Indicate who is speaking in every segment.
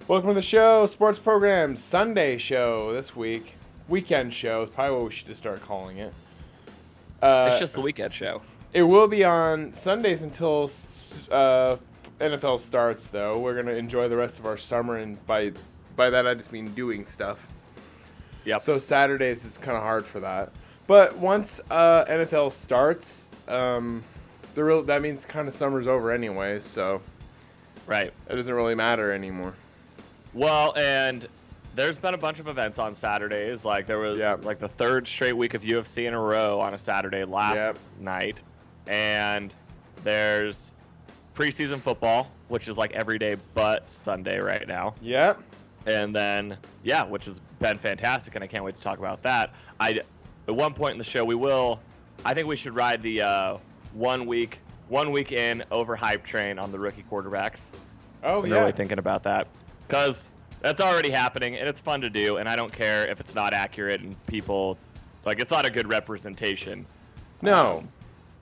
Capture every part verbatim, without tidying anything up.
Speaker 1: Welcome to the show, sports program, Sunday show this week. Weekend show is probably what we should just start calling it. Uh,
Speaker 2: It's just the weekend show.
Speaker 1: It will be on Sundays until uh, N F L starts, though. We're going to enjoy the rest of our summer, and by by that I just mean doing stuff.
Speaker 2: Yep.
Speaker 1: So Saturdays is kind of hard for that. But once uh, N F L starts, um, the real that means kind of summer's over anyway, so
Speaker 2: Right.
Speaker 1: it doesn't really matter anymore.
Speaker 2: Well, and there's been a bunch of events on Saturdays. Like there was
Speaker 1: Yep.
Speaker 2: like the third straight week of U F C in a row on a Saturday last
Speaker 1: Yep.
Speaker 2: night. And there's preseason football, which is like every day but Sunday right now.
Speaker 1: Yep.
Speaker 2: And then, yeah, which has been fantastic, and I can't wait to talk about that. I, at one point in the show, we will, I think we should ride the uh, one week, one week in overhype train on the rookie quarterbacks.
Speaker 1: Oh,
Speaker 2: I'm
Speaker 1: yeah.
Speaker 2: really thinking about that because that's already happening, and it's fun to do, and I don't care if it's not accurate and people, like, it's not a good representation.
Speaker 1: No.
Speaker 2: Um,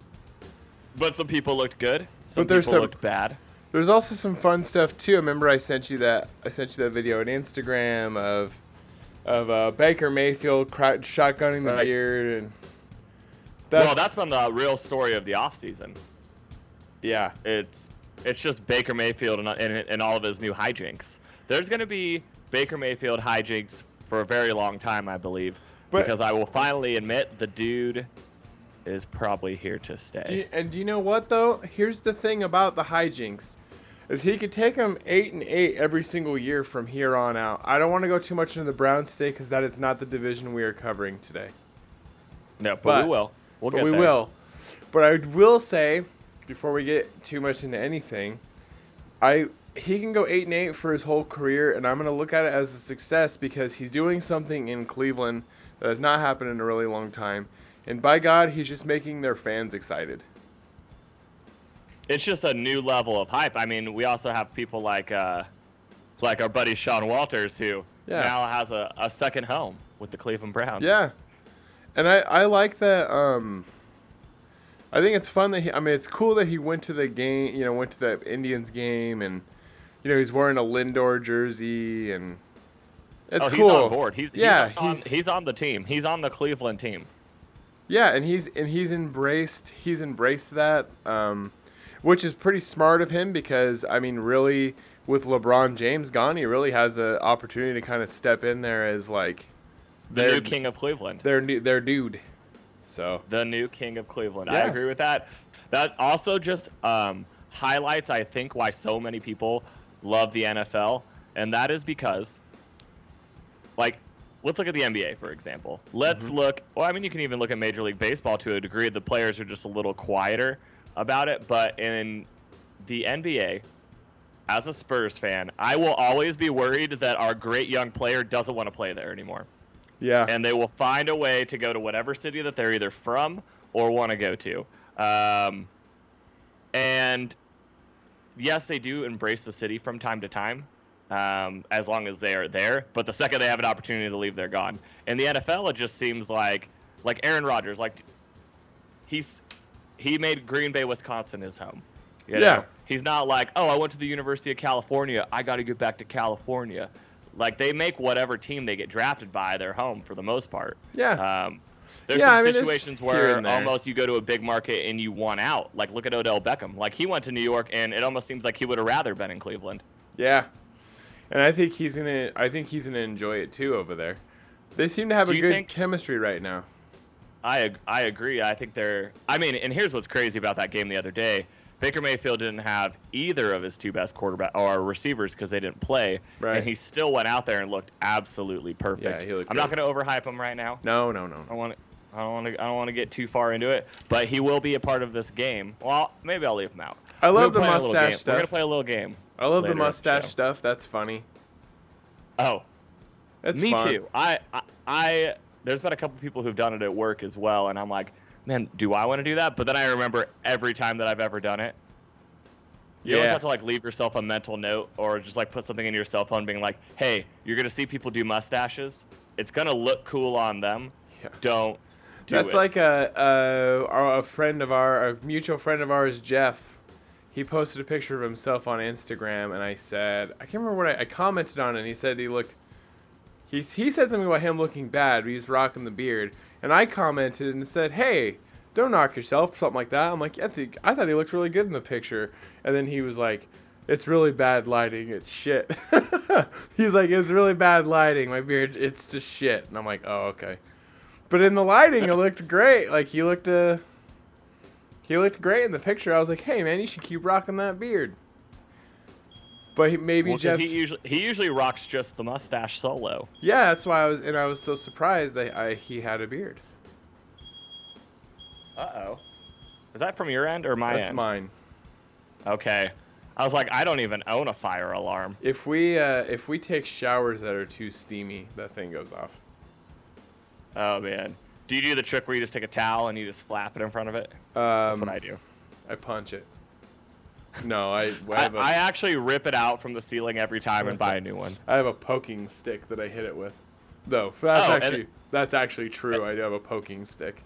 Speaker 2: but some people looked good. Some
Speaker 1: But there's
Speaker 2: people
Speaker 1: some-
Speaker 2: looked bad.
Speaker 1: There's also some fun stuff too. Remember, I sent you that. I sent you that video on Instagram of of uh, Baker Mayfield cry, shotgunning the
Speaker 2: Right.
Speaker 1: beard, and
Speaker 2: Well, that's been the real story of the offseason.
Speaker 1: yeah,
Speaker 2: It's it's just Baker Mayfield and, and, and all of his new hijinks. There's going to be Baker Mayfield hijinks for a very long time, I believe,
Speaker 1: But-
Speaker 2: because I will finally admit the dude is probably here to stay.
Speaker 1: Do you, and do you know what though? Here's the thing about the hijinks, is he could take them eight and eight every single year from here on out. I don't want to go too much into the Browns today because that is not the division we are covering today.
Speaker 2: no, but,
Speaker 1: but-
Speaker 2: we will. We'll
Speaker 1: but
Speaker 2: get
Speaker 1: we
Speaker 2: there.
Speaker 1: will. But I will say, before we get too much into anything, I he can go eight and eight for his whole career, and I'm gonna look at it as a success because he's doing something in Cleveland that has not happened in a really long time. And by God, he's just making their fans excited.
Speaker 2: It's just a new level of hype. I mean, we also have people like uh, like our buddy Sean Walters, who
Speaker 1: Yeah.
Speaker 2: now has a, a second home with the Cleveland Browns.
Speaker 1: Yeah, and I, I like that. Um, I think it's fun that he. I mean, it's cool that he went to the game. You know, went to the Indians game, and you know he's wearing a Lindor jersey, and it's
Speaker 2: oh, he's
Speaker 1: cool.
Speaker 2: on board. He's
Speaker 1: yeah,
Speaker 2: he's on,
Speaker 1: he's
Speaker 2: he's on the team. He's on the Cleveland team.
Speaker 1: yeah, and he's and he's embraced he's embraced that, um, which is pretty smart of him because I mean, really, with LeBron James gone, he really has an opportunity to kind of step in there as like
Speaker 2: The
Speaker 1: their
Speaker 2: new king of Cleveland.
Speaker 1: their new their dude. So
Speaker 2: The new king of Cleveland. I
Speaker 1: Yeah.
Speaker 2: agree with that. That also just um, highlights, I think, why so many people love the N F L, and that is because, like, let's look at the N B A, for example. Let's
Speaker 1: Mhm.
Speaker 2: look, well, I mean, you can even look at Major League Baseball to a degree. The players are just a little quieter about it, but in the N B A, as a Spurs fan, I will always be worried that our great young player doesn't want to play there anymore.
Speaker 1: yeah,
Speaker 2: And they will find a way to go to whatever city that they're either from or want to go to. Um, and yes, they do embrace the city from time to time, um, as long as they are there. But the second they have an opportunity to leave, they're gone. In the N F L, it just seems like, like Aaron Rodgers, like he's he made Green Bay, Wisconsin his home. You know?
Speaker 1: Yeah.
Speaker 2: He's not like, oh, I went to the University of California. I got to get back to California. Like, they make whatever team they get drafted by their home for the most part.
Speaker 1: yeah.
Speaker 2: Um, there's
Speaker 1: Yeah,
Speaker 2: some
Speaker 1: I mean, it's
Speaker 2: situations
Speaker 1: here
Speaker 2: where
Speaker 1: and there.
Speaker 2: almost you go to a big market and you want out. Like, look at Odell Beckham. Like, he went to New York, and it almost seems like he would have rather been in Cleveland.
Speaker 1: Yeah, and I think he's gonna. I think he's gonna enjoy it too over there. They seem to have
Speaker 2: Do
Speaker 1: a
Speaker 2: you
Speaker 1: good
Speaker 2: think-
Speaker 1: chemistry right now.
Speaker 2: I ag- I agree. I think they're. I mean, and here's what's crazy about that game the other day. Baker Mayfield didn't have either of his two best quarterback or receivers because they didn't play,
Speaker 1: Right.
Speaker 2: and he still went out there and looked absolutely perfect.
Speaker 1: Yeah, he looked
Speaker 2: I'm not
Speaker 1: great.
Speaker 2: going to overhype him right now.
Speaker 1: No, no, no.
Speaker 2: I don't want to. I don't want to. I don't want to get too far into it, but he will be a part of this game. Well, maybe I'll leave him out.
Speaker 1: I
Speaker 2: We're
Speaker 1: love the
Speaker 2: gonna play a little
Speaker 1: mustache
Speaker 2: game.
Speaker 1: stuff.
Speaker 2: We're gonna play a little game.
Speaker 1: I love the
Speaker 2: later in the
Speaker 1: mustache
Speaker 2: show.
Speaker 1: stuff. That's funny.
Speaker 2: Oh,
Speaker 1: That's
Speaker 2: me
Speaker 1: fun.
Speaker 2: too. I, I, I, there's been a couple people who've done it at work as well, and I'm like, man, do I want to do that? But then I remember every time that I've ever done it. You always
Speaker 1: Yeah.
Speaker 2: have to like leave yourself a mental note, or just like put something in your cell phone, being like, hey, you're gonna see people do mustaches. It's gonna look cool on them.
Speaker 1: Yeah.
Speaker 2: Don't do
Speaker 1: That's
Speaker 2: it.
Speaker 1: like a, a a friend of our, a mutual friend of ours, Jeff. he posted a picture of himself on Instagram, and I said, I can't remember what I, I commented on it, and he said he looked, he, he said something about him looking bad, but he's rocking the beard, and I commented and said, hey, don't knock yourself, something like that. I'm like, I think, I thought he looked really good in the picture, and then he was like, it's really bad lighting, it's shit. He's like, it's really bad lighting, my beard, it's just shit, and I'm like, oh, okay. But in the lighting, it looked great, like, he looked, uh... He looked great in the picture. I was like, hey, man, you should keep rocking that beard. But he, maybe
Speaker 2: well,
Speaker 1: just...
Speaker 2: He usually, he usually rocks just the mustache solo.
Speaker 1: Yeah, that's why I was... And I was so surprised that I, he had a beard.
Speaker 2: Uh-oh. Is that from your end or my
Speaker 1: That's
Speaker 2: end?
Speaker 1: That's mine.
Speaker 2: Okay. I was like, I don't even own a fire alarm.
Speaker 1: If we, uh, if we take showers that are too steamy, that thing goes off.
Speaker 2: Oh, man. Do you do the trick where you just take a towel and you just flap it in front of it?
Speaker 1: Um,
Speaker 2: That's what I do.
Speaker 1: I punch it. No, I I,
Speaker 2: I,
Speaker 1: have a,
Speaker 2: I actually rip it out from the ceiling every time and buy a new one.
Speaker 1: I have a poking stick that I hit it with. Though, that's
Speaker 2: Oh,
Speaker 1: actually
Speaker 2: and-
Speaker 1: that's actually true. I do have a poking stick.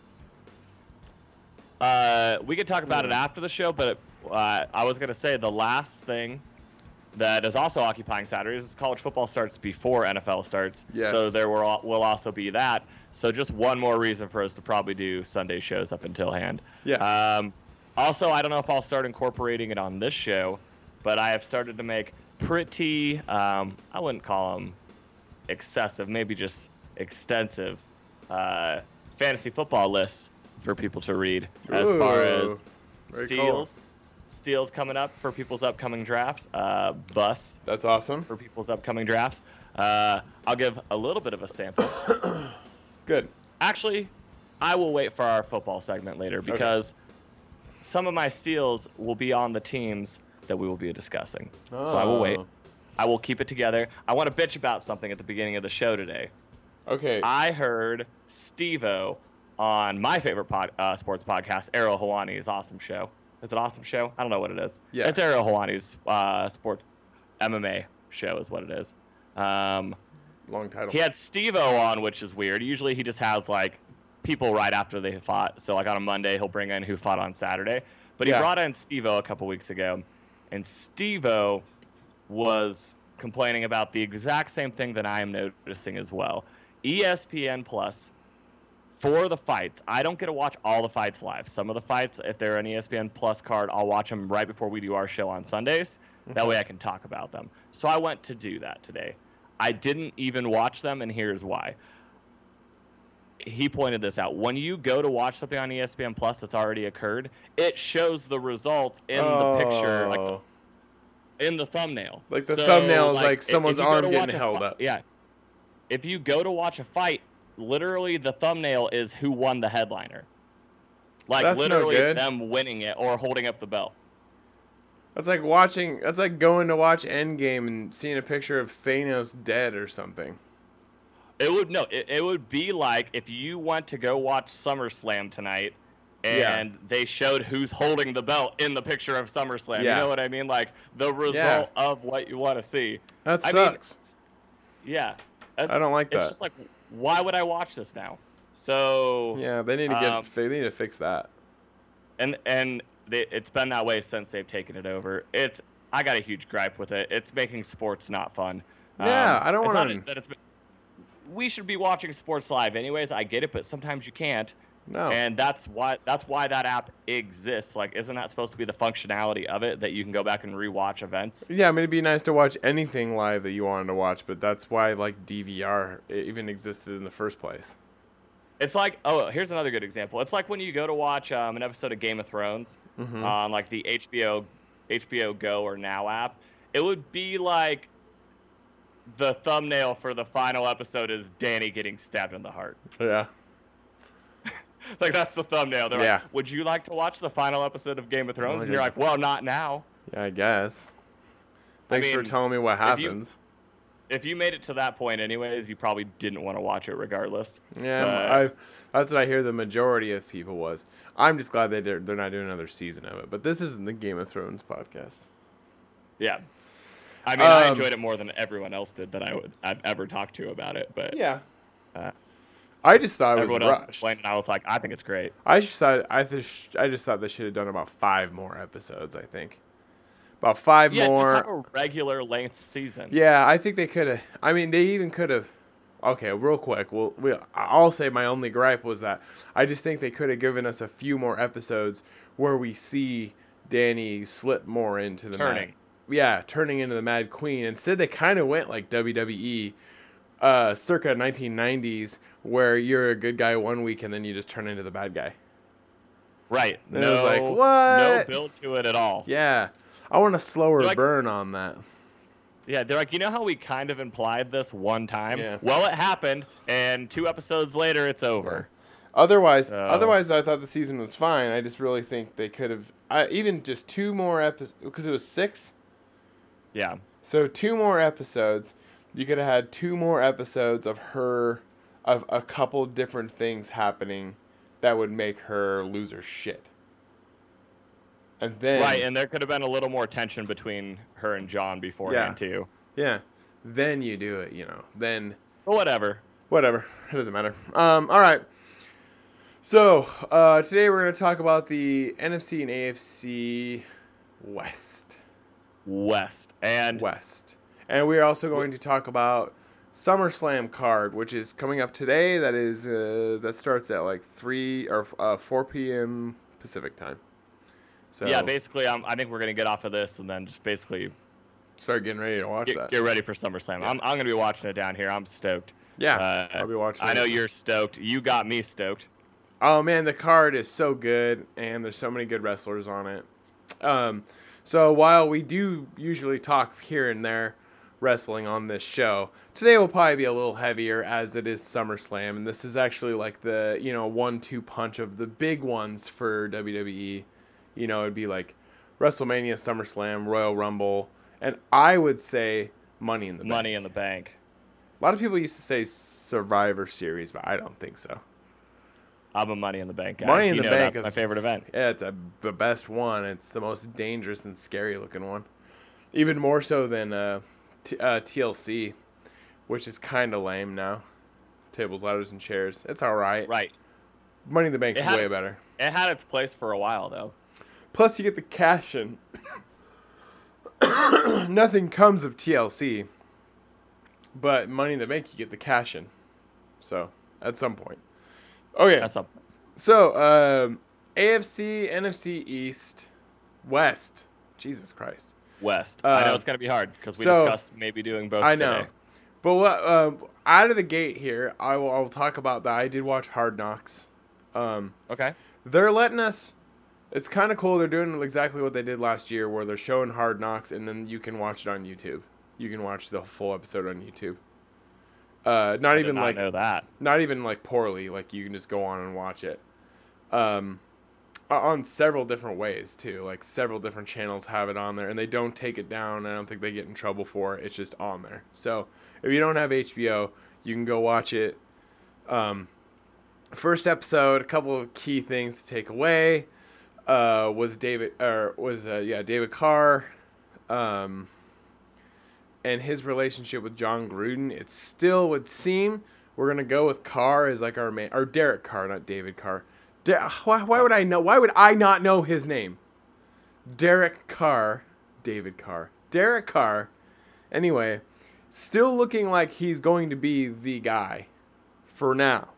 Speaker 2: Uh, we could talk about it after the show, but uh, I was going to say the last thing that is also occupying Saturdays is college football starts before N F L starts.
Speaker 1: Yes.
Speaker 2: So there will, will also be that. So just one more reason for us to probably do Sunday shows up until hand.
Speaker 1: Yeah.
Speaker 2: Um, also, I don't know if I'll start incorporating it on this show, but I have started to make pretty, um, I wouldn't call them excessive, maybe just extensive uh, fantasy football lists for people to read as
Speaker 1: Ooh,
Speaker 2: far as
Speaker 1: very
Speaker 2: steals.
Speaker 1: cool.
Speaker 2: Steals coming up for people's upcoming drafts. Uh, busts
Speaker 1: That's awesome.
Speaker 2: for people's upcoming drafts. Uh, I'll give a little bit of a sample.
Speaker 1: Good.
Speaker 2: Actually, I will wait for our football segment later because okay. some of my steals will be on the teams that we will be discussing. Oh. So I will wait. I will keep it together. I want to bitch about something at the beginning of the show today.
Speaker 1: Okay.
Speaker 2: I heard Steve-O on my favorite pod, uh, sports podcast, Ariel Helwani's awesome show. Is it awesome show? I don't know what it is.
Speaker 1: Yeah.
Speaker 2: It's Ariel Helwani's uh, sports M M A show is what it is. Um,
Speaker 1: Long title.
Speaker 2: He had Steve-O on, which is weird. Usually he just has, like, people right after they fought. So, like, on a Monday, he'll bring in who fought on Saturday. But he
Speaker 1: yeah.
Speaker 2: brought in Steve-O a couple weeks ago. And Steve-O was complaining about the exact same thing that I am noticing as well. E S P N Plus, for the fights, I don't get to watch all the fights live. Some of the fights, if they're an E S P N Plus card, I'll watch them right before we do our show on Sundays. Okay. That way I can talk about them. So I went to do that today. I didn't even watch them, and here's why. He pointed this out. When you go to watch something on E S P N Plus that's already occurred, it shows the results in
Speaker 1: oh.
Speaker 2: the picture, like the, in the thumbnail.
Speaker 1: Like the
Speaker 2: so,
Speaker 1: thumbnail is
Speaker 2: like,
Speaker 1: like someone's arm getting held
Speaker 2: fi-
Speaker 1: up.
Speaker 2: Yeah. If you go to watch a fight, literally the thumbnail is who won the headliner. Like
Speaker 1: that's
Speaker 2: literally
Speaker 1: no
Speaker 2: them winning it or holding up the belt.
Speaker 1: That's like watching. That's like going to watch Endgame and seeing a picture of Thanos dead or something.
Speaker 2: It would no. It, it would be like if you went to go watch SummerSlam tonight, and yeah. they showed who's holding the belt in the picture of SummerSlam.
Speaker 1: Yeah.
Speaker 2: You know what I mean? Like the result
Speaker 1: yeah.
Speaker 2: of what you want to see.
Speaker 1: That
Speaker 2: I
Speaker 1: sucks.
Speaker 2: Mean, yeah.
Speaker 1: That's, I don't like that.
Speaker 2: It's just like, why would I watch this now? So
Speaker 1: yeah, they need to get.
Speaker 2: Um,
Speaker 1: they need to fix that.
Speaker 2: And and they, it's been that way since they've taken it over. It's I got a huge gripe with it. It's making sports not fun.
Speaker 1: Yeah,
Speaker 2: um,
Speaker 1: I don't want
Speaker 2: to. That it's been, we should be watching sports live, anyways. I get it, but sometimes you can't.
Speaker 1: No.
Speaker 2: And that's why that's why that app exists. Like, isn't that supposed to be the functionality of it that you can go back and rewatch events?
Speaker 1: Yeah, I mean, it'd be nice to watch anything live that you wanted to watch, but that's why like D V R even existed in the first place.
Speaker 2: It's like, oh, here's another good example. It's like when you go to watch um, an episode of Game of Thrones
Speaker 1: mm-hmm.
Speaker 2: on like the H B O H B O Go or Now app. It would be like the thumbnail for the final episode is Dany getting stabbed in the heart.
Speaker 1: Yeah.
Speaker 2: Like, that's the thumbnail. They're
Speaker 1: yeah.
Speaker 2: like, would you like to watch the final episode of Game of Thrones?
Speaker 1: Well,
Speaker 2: and you're like, well, not now.
Speaker 1: Yeah, I guess. Thanks
Speaker 2: I mean,
Speaker 1: for telling me what happens.
Speaker 2: If you, if you made it to that point anyways, you probably didn't want to watch it regardless.
Speaker 1: Yeah,
Speaker 2: but,
Speaker 1: I, that's what I hear the majority of people was. I'm just glad they they're, they're not doing another season of it. But this isn't the Game of Thrones podcast.
Speaker 2: Yeah. I mean,
Speaker 1: um,
Speaker 2: I enjoyed it more than everyone else did that I would I've ever talked to about it. But
Speaker 1: yeah.
Speaker 2: Uh,
Speaker 1: I just thought it
Speaker 2: Everyone
Speaker 1: was
Speaker 2: else
Speaker 1: rushed.
Speaker 2: explained, and I was like, I think it's great.
Speaker 1: I just thought I, th- I just thought they should have done about five more episodes. I think about five
Speaker 2: Yeah,
Speaker 1: more.
Speaker 2: just have a regular length season.
Speaker 1: Yeah, I think they could have. I mean, they even could have. Okay, real quick. Well, we, I'll say my only gripe was that I just think they could have given us a few more episodes where we see Danny slip more into the
Speaker 2: Turning.
Speaker 1: Mad, yeah, turning into the Mad Queen. Instead, they kind of went like W W E, uh, circa nineteen nineties, where you're a good guy one week and then you just turn into the bad guy.
Speaker 2: Right.
Speaker 1: And
Speaker 2: no,
Speaker 1: it was like, what?
Speaker 2: No build to it at all.
Speaker 1: Yeah, I want a slower
Speaker 2: like,
Speaker 1: burn on that.
Speaker 2: Yeah, they're like, you know how we kind of implied this one time?
Speaker 1: Yeah.
Speaker 2: Well, it happened, and two episodes later, it's over.
Speaker 1: Yeah. Otherwise,
Speaker 2: So.
Speaker 1: otherwise, I thought the season was fine. I just really think they could have, I, even just two more episodes, because it was six.
Speaker 2: Yeah.
Speaker 1: So two more episodes. You could have had two more episodes of her, of a couple different things happening that would make her lose her shit. And then
Speaker 2: Right, and there could have been a little more tension between her and John beforehand,
Speaker 1: Yeah.
Speaker 2: too.
Speaker 1: yeah, then you do it. You know, then
Speaker 2: But whatever.
Speaker 1: whatever. It doesn't matter. Um, all right. So uh, today we're going to talk about the N F C and A F C West.
Speaker 2: West. And
Speaker 1: West. And we're also going to talk about SummerSlam card, which is coming up today. That is uh, that starts at like three or uh, four p.m. Pacific time. So
Speaker 2: yeah, basically, um, I think we're going to get off of this and then just basically
Speaker 1: start getting ready to watch
Speaker 2: get,
Speaker 1: that.
Speaker 2: get ready for SummerSlam.
Speaker 1: Yeah.
Speaker 2: I'm, I'm going to be watching it down here. I'm stoked.
Speaker 1: Yeah,
Speaker 2: Uh,
Speaker 1: I'll be watching.
Speaker 2: I
Speaker 1: it.
Speaker 2: know you're stoked. You got me stoked.
Speaker 1: Oh man, the card is so good, and there's so many good wrestlers on it. Um, so while we do usually talk here and there wrestling on this show, today will probably be a little heavier as it is SummerSlam, and this is actually like the you know one two punch of the big ones for W W E. You know, it'd be like WrestleMania, SummerSlam, Royal Rumble, and I would say Money in the Bank.
Speaker 2: Money in the Bank.
Speaker 1: A lot of people used to say Survivor Series, but I don't think so.
Speaker 2: I'm a Money in the Bank guy.
Speaker 1: Money in
Speaker 2: you
Speaker 1: the
Speaker 2: know
Speaker 1: Bank
Speaker 2: that's
Speaker 1: is
Speaker 2: my favorite event.
Speaker 1: Yeah, it's a, the best one. It's the most dangerous and scary looking one. Even more so than uh, t- uh, T L C, which is kind of lame now. Tables, ladders, and chairs. It's all right.
Speaker 2: Right.
Speaker 1: Money in the Bank's
Speaker 2: It had
Speaker 1: way
Speaker 2: its-
Speaker 1: better.
Speaker 2: It had its place for a while, though.
Speaker 1: Plus, you get the cash in. Nothing comes of T L C. But Money in the Bank, you get the cash in. So, at some point. Okay.
Speaker 2: That's up.
Speaker 1: So, um, A F C, N F C East, West. Jesus Christ.
Speaker 2: West.
Speaker 1: Uh,
Speaker 2: I know it's going to be hard because we
Speaker 1: so-
Speaker 2: discussed maybe doing both
Speaker 1: I
Speaker 2: today.
Speaker 1: know. But what, uh, out of the gate here, I will I'll talk about that. I did watch Hard Knocks. Um,
Speaker 2: Okay.
Speaker 1: they're letting us. It's kind of cool. They're doing exactly what they did last year, where they're showing Hard Knocks, and then you can watch it on YouTube. You can watch the full episode on YouTube. Uh, not
Speaker 2: I
Speaker 1: even
Speaker 2: did not
Speaker 1: like
Speaker 2: know that.
Speaker 1: not even like poorly. Like you can just go on and watch it. Um, on several different ways too. Like several different channels have it on there, and they don't take it down. I don't think they get in trouble for it. It's just on there. So if you don't have H B O, you can go watch it. Um, first episode, a couple of key things to take away. Uh, was David or was uh, yeah David Carr, um, and his relationship with John Gruden. It still would seem we're gonna go with Carr as like our main, or Derek Carr, not David Carr. De- why, why would I know? Why would I not know his name? Derek Carr, David Carr, Derek Carr. Anyway, still looking like he's going to be the guy for now.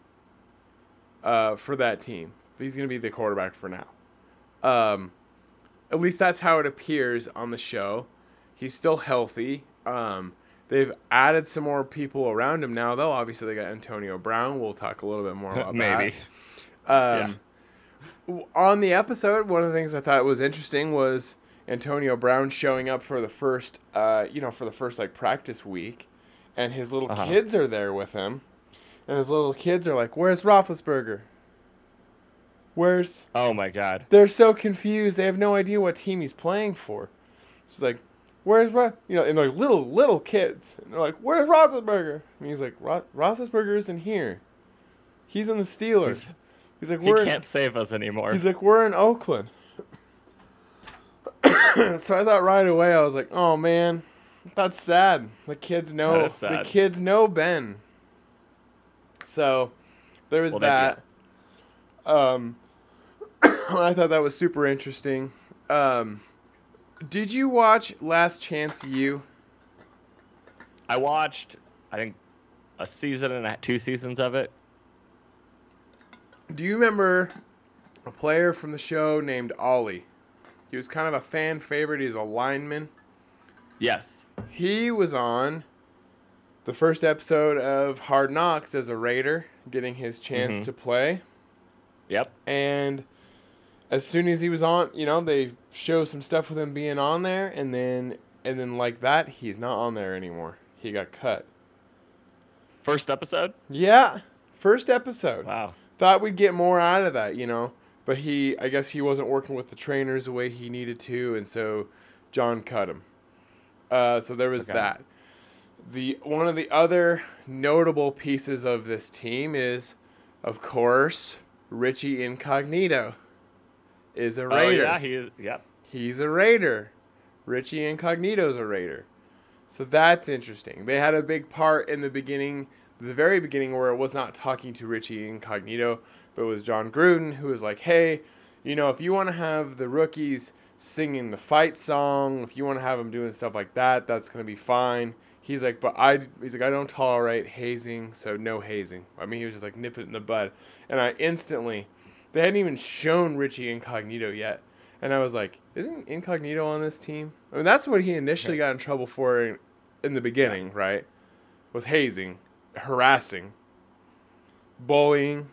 Speaker 1: Uh, for that team, he's gonna be the quarterback for now. Um, at least that's how it appears on the show. He's still healthy. Um, they've added some more people around him now, though. Obviously, they got Antonio Brown. We'll talk a little bit more about
Speaker 2: Maybe.
Speaker 1: that. Um, yeah. On the episode, one of the things I thought was interesting was Antonio Brown showing up for the first, uh, you know, for the first like practice week, and his little
Speaker 2: Uh-huh.
Speaker 1: kids are there with him, and his little kids are like, "Where's Roethlisberger? Where's?"
Speaker 2: Oh my God.
Speaker 1: They're so confused. They have no idea what team he's playing for. She's like, "Where's Ro-" you know?" And like little little kids, and they're like, "Where's Roethlisberger?" And he's like, Ro- "Roethlisberger isn't here. He's in the Steelers." He's, he's like,
Speaker 2: He
Speaker 1: "We're."
Speaker 2: can't
Speaker 1: In,
Speaker 2: save us anymore.
Speaker 1: he's like, "We're in Oakland." So I thought right away, I was like, "Oh man, that's sad." The kids know.
Speaker 2: That is
Speaker 1: The
Speaker 2: sad.
Speaker 1: kids know Ben. So there was
Speaker 2: Well, they
Speaker 1: that. Um, I thought that was super interesting. Um, Did you watch Last Chance U?
Speaker 2: I watched, I think, a season and a, two seasons of it.
Speaker 1: Do you remember a player from the show named Ollie? He was kind of a fan favorite. He's a lineman.
Speaker 2: Yes.
Speaker 1: He was on the first episode of Hard Knocks as a Raider, getting his chance
Speaker 2: Mm-hmm.
Speaker 1: to play.
Speaker 2: Yep.
Speaker 1: And as soon as he was on, you know, they show some stuff with him being on there, and then and then like that, he's not on there anymore. He got cut.
Speaker 2: First episode?
Speaker 1: Yeah, first episode.
Speaker 2: Wow.
Speaker 1: Thought we'd get more out of that, you know. But he, I guess he wasn't working with the trainers the way he needed to, and so John cut him. Uh, so there was
Speaker 2: Okay.
Speaker 1: that. The one of the other notable pieces of this team is, of course, Richie Incognito is a Raider.
Speaker 2: Oh, yeah, he is. Yep.
Speaker 1: He's a Raider. Richie Incognito's a Raider. So that's interesting. They had a big part in the beginning, the very beginning, where it was not talking to Richie Incognito, but it was John Gruden who was like, hey, you know, if you want to have the rookies singing the fight song, if you want to have them doing stuff like that, that's going to be fine. He's like, but I, he's like, I don't tolerate hazing, so no hazing. I mean, he was just like, nip it in the bud. And I instantly, they hadn't even shown Richie Incognito yet. And I was like, isn't Incognito on this team? I mean, that's what he initially got in trouble for in, in the beginning, yeah. right? Was hazing, harassing, bullying.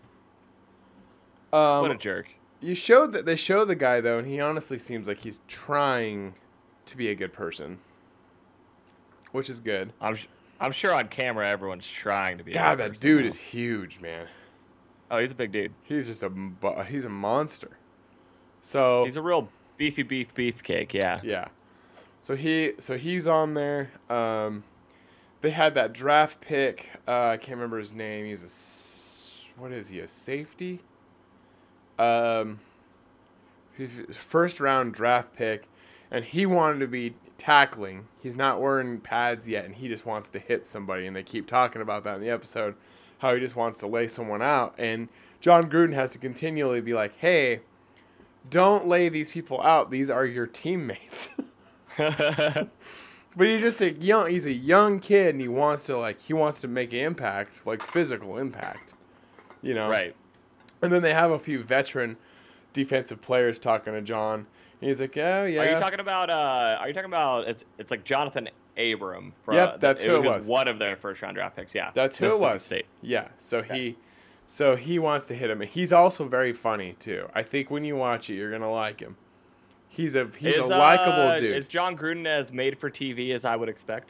Speaker 1: Um,
Speaker 2: what a jerk.
Speaker 1: You showed that they show the guy though, and he honestly seems like he's trying to be a good person, which is good.
Speaker 2: I'm I'm sure on camera everyone's trying to be.
Speaker 1: God,
Speaker 2: a good
Speaker 1: that
Speaker 2: person.
Speaker 1: dude is huge, man.
Speaker 2: Oh, he's a big dude.
Speaker 1: He's just a he's a monster. So
Speaker 2: he's a real beefy beef beefcake, yeah.
Speaker 1: Yeah. So he so he's on there. Um, they had that draft pick. Uh, I can't remember his name. He's a what is he? A safety. Um, first round draft pick, and he wanted to be tackling. He's not wearing pads yet, and he just wants to hit somebody. And they keep talking about that in the episode, how he just wants to lay someone out. And John Gruden has to continually be like, "Hey, don't lay these people out. These are your teammates." But he's just a young. He's a young kid, and he wants to like he wants to make an impact, like physical impact. You know,
Speaker 2: right.
Speaker 1: And then they have a few veteran defensive players talking to John. And he's like, "Oh yeah."
Speaker 2: Are you talking about? Uh, are you talking about? It's, it's like Jonathan Abram. From,
Speaker 1: yep, that's
Speaker 2: it,
Speaker 1: who
Speaker 2: it
Speaker 1: it was.
Speaker 2: One of their first round draft picks. Yeah,
Speaker 1: that's who it was.
Speaker 2: State.
Speaker 1: Yeah. So
Speaker 2: okay.
Speaker 1: he, so he wants to hit him. And he's also very funny too. I think when you watch it, you're gonna like him. He's a he's
Speaker 2: is,
Speaker 1: a likable
Speaker 2: uh,
Speaker 1: dude.
Speaker 2: Is John Gruden as made for T V as I would expect?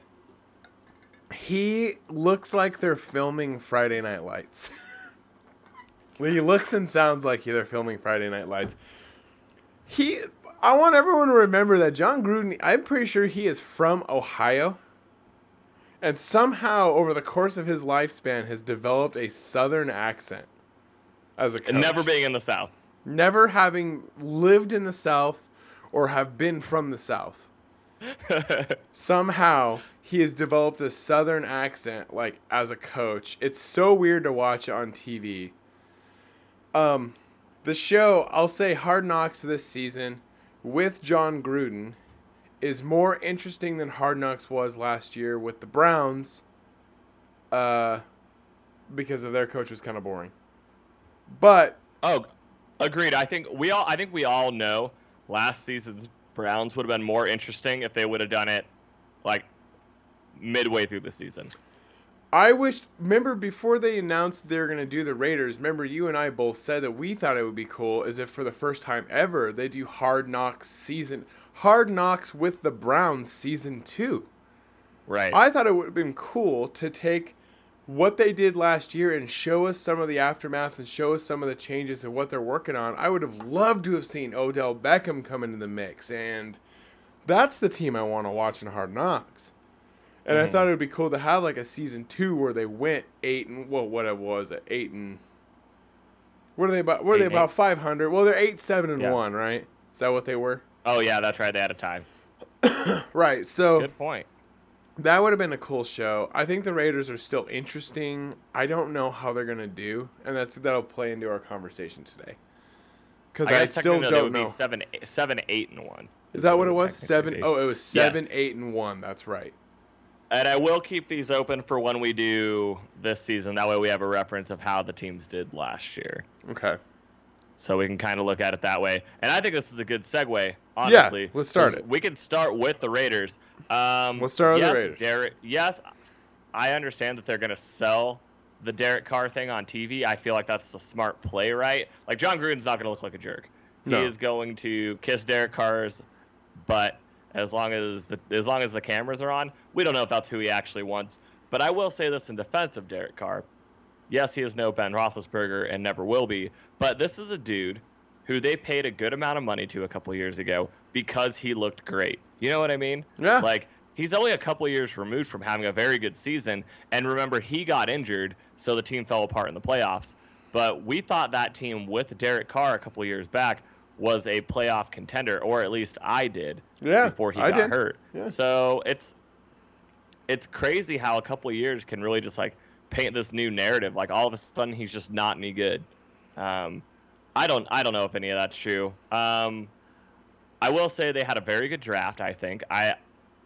Speaker 1: He looks like they're filming Friday Night Lights. He looks and sounds like they're filming Friday Night Lights. He, I want everyone to remember that John Gruden, I'm pretty sure he is from Ohio. And somehow, over the course of his lifespan, has developed a Southern accent as a coach.
Speaker 2: And never being in the South.
Speaker 1: Never having lived in the South or have been from the South. Somehow, he has developed a Southern accent, like, as a coach. It's so weird to watch on T V. Um, the show, I'll say Hard Knocks this season with John Gruden is more interesting than Hard Knocks was last year with the Browns, uh, because of their coach was kind of boring. But
Speaker 2: oh, agreed. I think we all I think we all know last season's Browns would have been more interesting if they would have done it like midway through the season.
Speaker 1: I wish, remember before they announced they were going to do the Raiders, remember you and I both said that we thought it would be cool as if for the first time ever they do Hard Knocks season, Hard Knocks with the Browns season two.
Speaker 2: Right.
Speaker 1: I thought it would have been cool to take what they did last year and show us some of the aftermath and show us some of the changes and what they're working on. I would have loved to have seen Odell Beckham come into the mix, and that's the team I want to watch in Hard Knocks. And mm-hmm. I thought it would be cool to have like a season two where they went eight and well, what it was at eight and what are they about? What are they about five hundred? Well, they're eight, seven, and yeah. one, right? Is that what they were?
Speaker 2: Oh yeah, that's right. They had a time.
Speaker 1: Right. So
Speaker 2: good point.
Speaker 1: That would have been a cool show. I think the Raiders are still interesting. I don't know how they're gonna do, and that's that'll play into our conversation today. Because
Speaker 2: I
Speaker 1: I,
Speaker 2: guess
Speaker 1: still
Speaker 2: technically they
Speaker 1: don't
Speaker 2: would
Speaker 1: know.
Speaker 2: be seven, seven, eight, and one.
Speaker 1: Is that what it
Speaker 2: would
Speaker 1: was?
Speaker 2: technically
Speaker 1: Seven?
Speaker 2: be.
Speaker 1: Oh, it was
Speaker 2: Yeah.
Speaker 1: seven, eight, and one. That's right.
Speaker 2: And I will keep these open for when we do this season. That way we have a reference of how the teams did last year.
Speaker 1: Okay.
Speaker 2: So we can kind of look at it that way. And I think this is a good segue, honestly.
Speaker 1: Yeah, let's start it.
Speaker 2: We can start with the Raiders. Um,
Speaker 1: Let's start with
Speaker 2: yes,
Speaker 1: the Raiders.
Speaker 2: Derek, yes, I understand that they're going to sell the Derek Carr thing on T V. I feel like that's a smart play, right? Like, John Gruden's not going to look like a jerk.
Speaker 1: No.
Speaker 2: He is going to kiss Derek Carr's butt as long as the as long as the cameras are on. We don't know if that's who he actually wants. But I will say this in defense of Derek Carr. Yes, he is no Ben Roethlisberger and never will be, but this is a dude who they paid a good amount of money to a couple years ago because he looked great. You know what I mean?
Speaker 1: Yeah.
Speaker 2: Like, he's only a couple years removed from having a very good season, and remember, he got injured, so the team fell apart in the playoffs. But we thought that team with Derek Carr a couple years back was a playoff contender, or at least I did
Speaker 1: Yeah,
Speaker 2: before he
Speaker 1: I
Speaker 2: got
Speaker 1: did.
Speaker 2: hurt.
Speaker 1: Yeah.
Speaker 2: So it's it's crazy how a couple of years can really just like paint this new narrative. Like, all of a sudden he's just not any good. Um, I don't I don't know if any of that's true. Um, I will say they had a very good draft. I think I.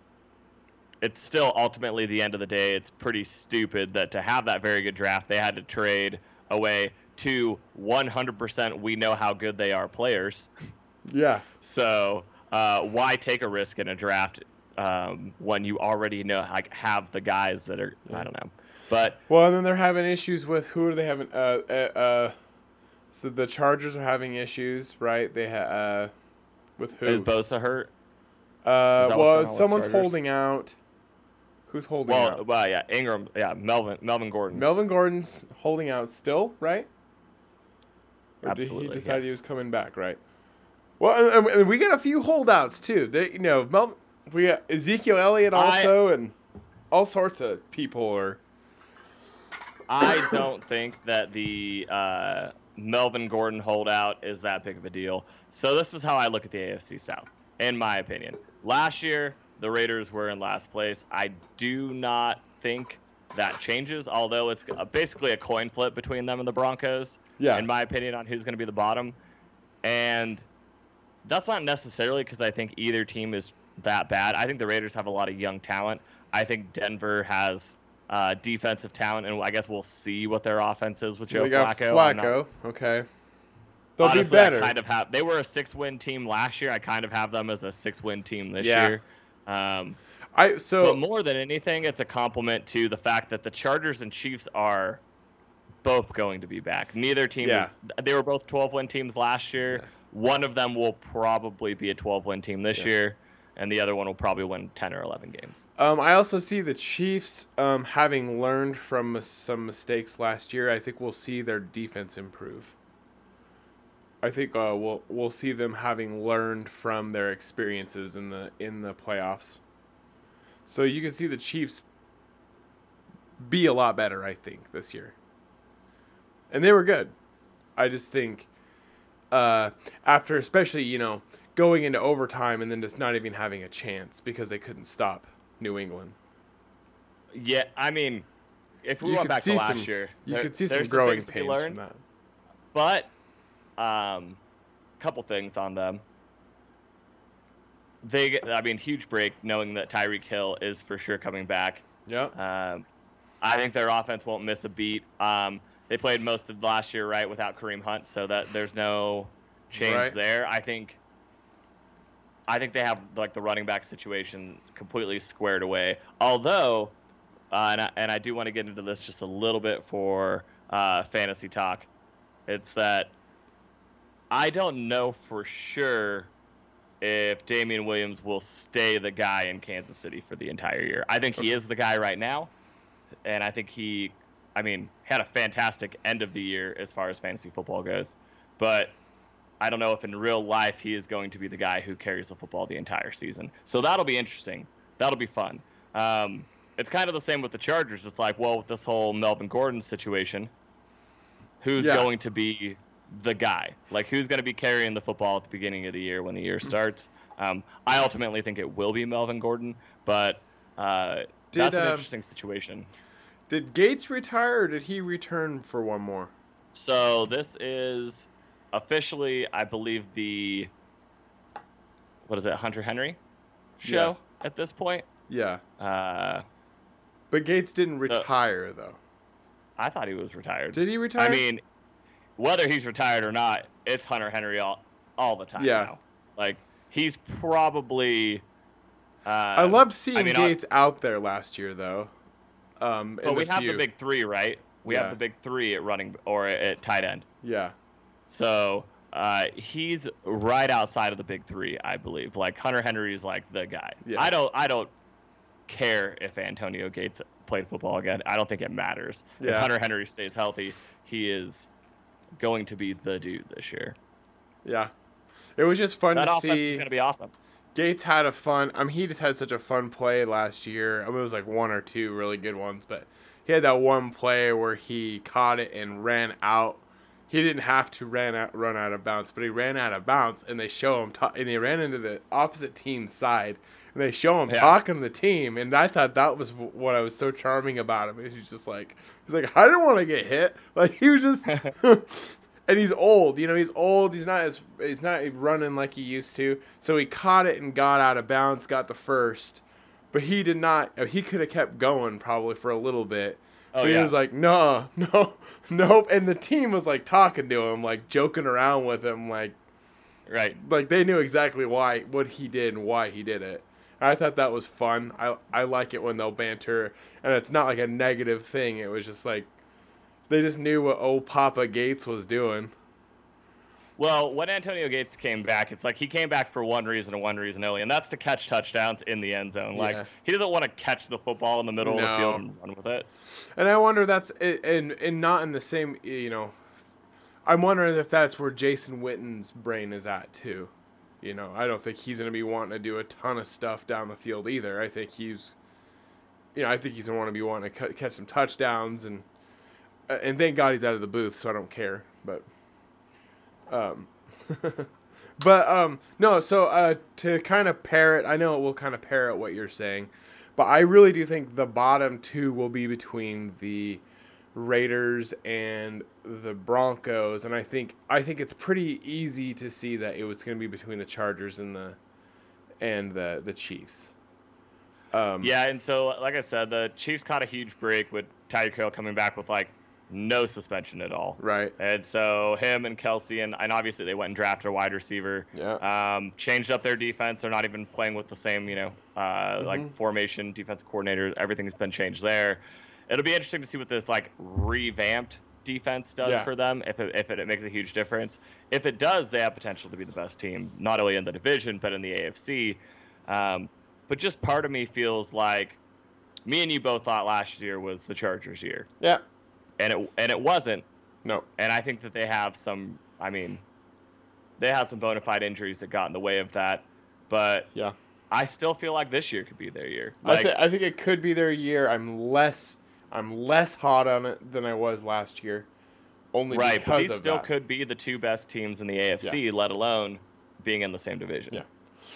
Speaker 2: It's still ultimately the end of the day. It's pretty stupid that to have that very good draft, they had to trade away two one hundred percent we know how good they are players.
Speaker 1: Yeah.
Speaker 2: So uh, why take a risk in a draft um, when you already know like have the guys that are
Speaker 1: Yeah.
Speaker 2: I don't know, but
Speaker 1: Well, and then they're having issues with who are they having? Uh, uh, uh so the Chargers are having issues, right? They ha- uh, with who?
Speaker 2: is Bosa hurt?
Speaker 1: uh,
Speaker 2: is that what's going on
Speaker 1: well,
Speaker 2: with
Speaker 1: someone's
Speaker 2: Chargers?
Speaker 1: holding out. Who's holding
Speaker 2: Well,
Speaker 1: out?
Speaker 2: well, yeah, Ingram, yeah, Melvin, Melvin Gordon.
Speaker 1: Melvin Gordon's holding out still, right? Or
Speaker 2: Absolutely,
Speaker 1: did he decide
Speaker 2: yes.
Speaker 1: he was coming back, right? Well, and, and we got a few holdouts too. They, you know, Mel, we got Ezekiel Elliott also, and all sorts of people are.
Speaker 2: I don't think that the uh, Melvin Gordon holdout is that big of a deal. So this is how I look at the A F C South, in my opinion. Last year, the Raiders were in last place. I do not think that changes, although it's basically a coin flip between them and the Broncos,
Speaker 1: Yeah.
Speaker 2: in my opinion, on who's going to be the bottom. And that's not necessarily because I think either team is that bad. I think the Raiders have a lot of young talent. I think Denver has uh, defensive talent, and I guess we'll see what their offense is with Joe
Speaker 1: We got
Speaker 2: Flacco. I'm not-
Speaker 1: Flacco. Okay. They'll
Speaker 2: Honestly,
Speaker 1: be better.
Speaker 2: I kind of have. They were a six-win team last year. I kind of have them as a six-win team this
Speaker 1: Yeah.
Speaker 2: year. Um,
Speaker 1: I so
Speaker 2: but more than anything, it's a compliment to the fact that the Chargers and Chiefs are both going to be back. Neither team
Speaker 1: Yeah.
Speaker 2: is. They were both twelve-win teams last year.
Speaker 1: Yeah.
Speaker 2: One of them will probably be a twelve-win team this
Speaker 1: Yeah.
Speaker 2: year, and the other one will probably win ten or eleven games.
Speaker 1: Um, I also see the Chiefs, um, having learned from mis- some mistakes last year. I think we'll see their defense improve. I think uh, we'll we'll see them having learned from their experiences in the in the playoffs. So you can see the Chiefs be a lot better, I think, this year. And they were good. I just think uh, after, especially, you know, going into overtime and then just not even having a chance because they couldn't stop New England.
Speaker 2: Yeah, I mean, if we
Speaker 1: You
Speaker 2: went
Speaker 1: could
Speaker 2: back to
Speaker 1: see
Speaker 2: last
Speaker 1: some-
Speaker 2: year,
Speaker 1: You
Speaker 2: there-
Speaker 1: could see some
Speaker 2: there's
Speaker 1: growing
Speaker 2: things to be
Speaker 1: pains
Speaker 2: learned.
Speaker 1: from that.
Speaker 2: But, um, couple things on them. They, get- I mean, huge break knowing that Tyreek Hill is for sure coming back.
Speaker 1: Yeah.
Speaker 2: Um, I think their offense won't miss a beat. Um, they played most of last year right without Kareem Hunt, so that there's no change
Speaker 1: Right.
Speaker 2: there. I think. I think they have like the running back situation completely squared away. Although, uh, and I, and I do want to get into this just a little bit for uh, fantasy talk. It's that I don't know for sure if Damian Williams will stay the guy in Kansas City for the entire year. I think he is the guy right now, and I think he, I mean, had a fantastic end of the year as far as fantasy football goes, but I don't know if in real life he is going to be the guy who carries the football the entire season. So that'll be interesting. That'll be fun. Um, it's kind of the same with the Chargers. It's like, well, with this whole Melvin Gordon situation, who's
Speaker 1: Yeah.
Speaker 2: going to be the guy? Like, who's going to be carrying the football at the beginning of the year when the year starts? Um, I ultimately think it will be Melvin Gordon, but uh,
Speaker 1: Did,
Speaker 2: that's an
Speaker 1: um,
Speaker 2: interesting situation.
Speaker 1: Did Gates retire or did he return for one more?
Speaker 2: So this is officially, I believe the what is it, Hunter Henry show
Speaker 1: Yeah.
Speaker 2: at this point.
Speaker 1: Yeah.
Speaker 2: Uh,
Speaker 1: But Gates didn't
Speaker 2: so,
Speaker 1: retire though.
Speaker 2: I thought he was retired.
Speaker 1: Did he retire?
Speaker 2: I mean, whether he's retired or not, it's Hunter Henry all all the time
Speaker 1: yeah.
Speaker 2: now. Like he's probably. Uh,
Speaker 1: I loved seeing
Speaker 2: I mean,
Speaker 1: Gates I, out there last year though. Um,
Speaker 2: but we
Speaker 1: the
Speaker 2: have
Speaker 1: few.
Speaker 2: the big three, right? We
Speaker 1: yeah.
Speaker 2: have the big three at running or at tight end.
Speaker 1: Yeah.
Speaker 2: So uh, he's right outside of the big three, I believe. Like Hunter Henry is like the guy.
Speaker 1: Yeah.
Speaker 2: I don't. I don't care if Antonio Gates played football again. I don't think it matters.
Speaker 1: Yeah.
Speaker 2: If Hunter Henry stays healthy, he is going to be the dude this year.
Speaker 1: Yeah. It was just fun
Speaker 2: that
Speaker 1: to
Speaker 2: offense
Speaker 1: see.
Speaker 2: Is going to be awesome.
Speaker 1: Gates had a fun. I mean, he just had such a fun play last year. I mean, it was like one or two really good ones, but he had that one play where he caught it and ran out. He didn't have to ran out, run out of bounds, but he ran out of bounds, and they show him, ta- and he ran into the opposite team's side, and they show him yeah. talking to the team, and I thought that was what I was so charming about him. He's just like, he's like, I didn't want to get hit. Like he was just, and he's old, you know, he's old. He's not as, he's not running like he used to. So he caught it and got out of bounds, got the first, but he did not. He could have kept going probably for a little bit.
Speaker 2: Oh,
Speaker 1: but he
Speaker 2: yeah.
Speaker 1: was like, no, no, nope. And the team was like talking to him, like joking around with him, like,
Speaker 2: right,
Speaker 1: like they knew exactly why, what he did and why he did it. I thought that was fun. I I like it when they'll banter, and it's not like a negative thing. It was just like they just knew what old Papa Gates was doing.
Speaker 2: Well, when Antonio Gates came back, it's like he came back for one reason and one reason only, and that's to catch touchdowns in the end zone. Like,
Speaker 1: yeah.
Speaker 2: he doesn't want to catch the football in the middle
Speaker 1: no.
Speaker 2: of the field and run with it.
Speaker 1: And I wonder that's and and not in the same, you know, I'm wondering if that's where Jason Witten's brain is at too. You know, I don't think he's going to be wanting to do a ton of stuff down the field either. I think he's, you know, I think he's going to want to be wanting to catch some touchdowns and and thank God he's out of the booth, so I don't care. But, um, but um, no. So uh, to kind of parrot, I know it will kind of parrot what you're saying, but I really do think the bottom two will be between the Raiders and the Broncos, and I think I think it's pretty easy to see that it was going to be between the Chargers and the and the the Chiefs. Um,
Speaker 2: yeah, and so like I said, the Chiefs caught a huge break with Tyreek Hill coming back with like no suspension at all.
Speaker 1: Right.
Speaker 2: And so him and Kelsey, and, and obviously they went and drafted a wide receiver.
Speaker 1: Yeah.
Speaker 2: Um, changed up their defense. They're not even playing with the same, you know, uh, mm-hmm. like formation, defensive coordinator. Everything's been changed there. It'll be interesting to see what this like revamped defense does
Speaker 1: yeah.
Speaker 2: for them. If it, if it, it makes a huge difference. If it does, they have potential to be the best team, not only in the division but in the A F C. Um, but just part of me feels like me and you both thought last year was the Chargers' year.
Speaker 1: Yeah.
Speaker 2: And it and it wasn't.
Speaker 1: No.
Speaker 2: And I think that they have some. I mean, they had some bona fide injuries that got in the way of that. But
Speaker 1: yeah,
Speaker 2: I still feel like this year could be their year.
Speaker 1: Like,
Speaker 2: I,
Speaker 1: th- I think it could be their year. I'm less. I'm less hot on it than I was last year. Only
Speaker 2: right,
Speaker 1: because
Speaker 2: but these
Speaker 1: of
Speaker 2: still
Speaker 1: that.
Speaker 2: could be the two best teams in the A F C,
Speaker 1: yeah.
Speaker 2: let alone being in the same division.
Speaker 1: Yeah.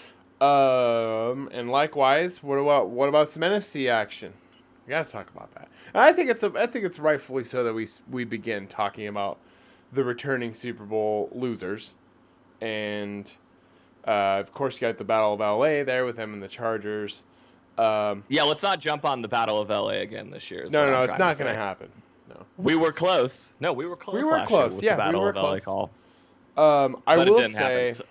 Speaker 1: Um, and likewise, what about what about some N F C action? We got to talk about that. And I think it's a, I think it's rightfully so that we we begin talking about the returning Super Bowl losers, and uh, of course you got the Battle of L A there with them and the Chargers. Um,
Speaker 2: yeah, let's not jump on the Battle of L A again this year.
Speaker 1: No, no, no, it's not going to happen. No,
Speaker 2: we were close. No, we were close.
Speaker 1: We were
Speaker 2: last
Speaker 1: close.
Speaker 2: Year with
Speaker 1: yeah,
Speaker 2: the Battle
Speaker 1: we were
Speaker 2: of
Speaker 1: close.
Speaker 2: L A call.
Speaker 1: Um, I
Speaker 2: but
Speaker 1: will
Speaker 2: it didn't
Speaker 1: say.
Speaker 2: Happen, so.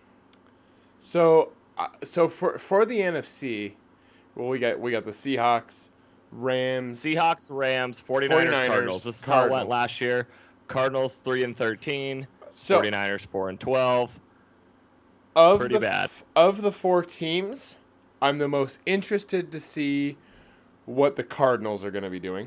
Speaker 1: So, uh, so for for the N F C, well, we got we got the Seahawks, Rams,
Speaker 2: Seahawks, Rams, 49ers,
Speaker 1: 49ers
Speaker 2: Cardinals. This is
Speaker 1: Cardinals.
Speaker 2: how it went last year. Cardinals three and thirteen,
Speaker 1: so,
Speaker 2: 49ers four and twelve.
Speaker 1: Of
Speaker 2: Pretty
Speaker 1: the,
Speaker 2: bad.
Speaker 1: Of the four teams, I'm the most interested to see what the Cardinals are going to be doing.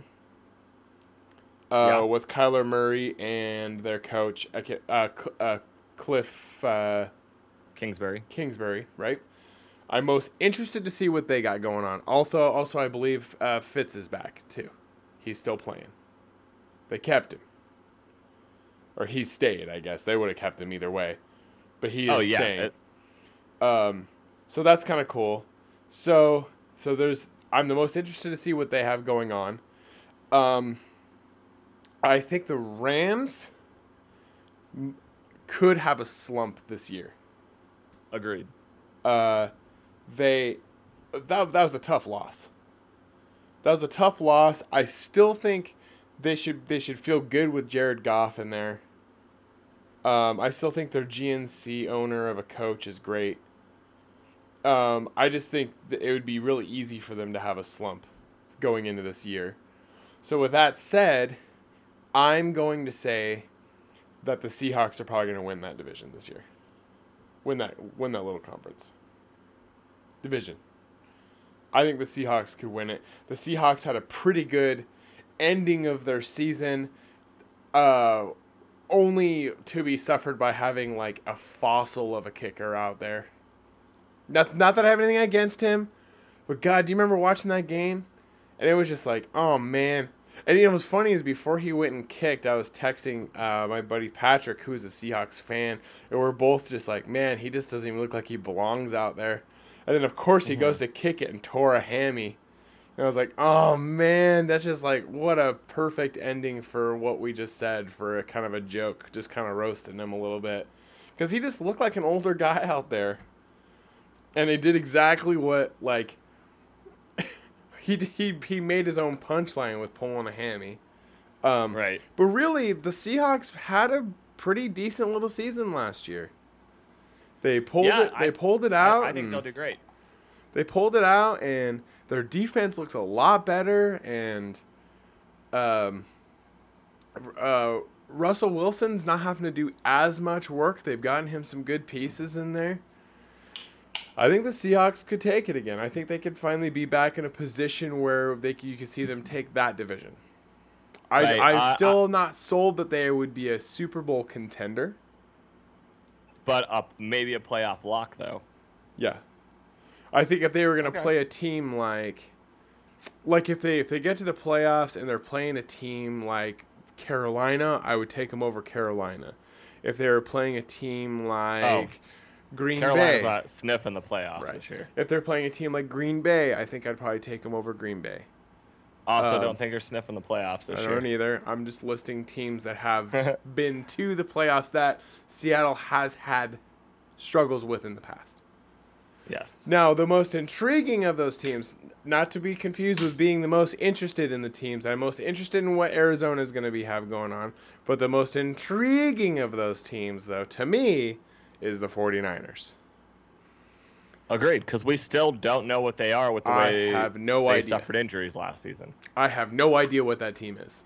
Speaker 1: Uh,
Speaker 2: yeah.
Speaker 1: With Kyler Murray and their coach, uh, uh, Cliff uh,
Speaker 2: Kingsbury.
Speaker 1: Kingsbury, right? I'm most interested to see what they got going on. Also, also I believe uh, Fitz is back too. He's still playing. They kept him, or he stayed. I guess they would have kept him either way, but he is
Speaker 2: oh, yeah.
Speaker 1: staying.
Speaker 2: It-
Speaker 1: Um, so that's kind of cool. So, so there's. I'm the most interested to see what they have going on. Um, I think the Rams could have a slump this year.
Speaker 2: Agreed.
Speaker 1: Uh, they that that was a tough loss. That was a tough loss. I still think they should they should feel good with Jared Goff in there. Um, I still think their G N C owner of a coach is great. Um, I just think that it would be really easy for them to have a slump going into this year. So with that said, I'm going to say that the Seahawks are probably going to win that division this year. Win that win that little conference. Division. I think the Seahawks could win it. The Seahawks had a pretty good ending of their season, uh, only to be suffered by having like a fossil of a kicker out there. Not, not that I have anything against him, but God, do you remember watching that game? And it was just like, oh man. And you know what's funny is before he went and kicked, I was texting uh, my buddy Patrick, who's a Seahawks fan, and we're both just like, man, he just doesn't even look like he belongs out there. And then of course he mm-hmm. goes to kick it and tore a hammy. And I was like, oh man, that's just like, what a perfect ending for what we just said, for a kind of a joke, just kind of roasting him a little bit. Because he just looked like an older guy out there. And they did exactly what, like, he he he made his own punchline with pulling a hammy. Um,
Speaker 2: right.
Speaker 1: But really, the Seahawks had a pretty decent little season last year. They pulled
Speaker 2: yeah,
Speaker 1: it. They
Speaker 2: I,
Speaker 1: pulled it out.
Speaker 2: I, I think they'll do great.
Speaker 1: They pulled it out, and their defense looks a lot better. And um, uh, Russell Wilson's not having to do as much work. They've gotten him some good pieces in there. I think the Seahawks could take it again. I think they could finally be back in a position where they you could see them take that division. I,
Speaker 2: right.
Speaker 1: I'm
Speaker 2: uh,
Speaker 1: still
Speaker 2: uh,
Speaker 1: not sold that they would be a Super Bowl contender.
Speaker 2: But uh, maybe a playoff lock, though.
Speaker 1: Yeah. I think if they were going to
Speaker 2: okay.
Speaker 1: play a team like... Like, if they if they get to the playoffs and they're playing a team like Carolina, I would take them over Carolina. If they were playing a team like... Oh. Green
Speaker 2: Carolina's
Speaker 1: Bay.
Speaker 2: not sniffing the playoffs
Speaker 1: right.
Speaker 2: this year.
Speaker 1: If they're playing a team like Green Bay, I think I'd probably take them over Green Bay.
Speaker 2: Also,
Speaker 1: um,
Speaker 2: don't think they're sniffing the playoffs this
Speaker 1: I
Speaker 2: year.
Speaker 1: don't either. I'm just listing teams that have been to the playoffs that Seattle has had struggles with in the past.
Speaker 2: Yes.
Speaker 1: Now, the most intriguing of those teams, not to be confused with being the most interested in the teams. I'm most interested in what Arizona is going to be have going on. But the most intriguing of those teams, though, to me, is the 49ers.
Speaker 2: Agreed, because we still don't know what they are with the
Speaker 1: I
Speaker 2: way
Speaker 1: have no
Speaker 2: they
Speaker 1: idea.
Speaker 2: suffered injuries last season.
Speaker 1: I have no idea what that team is.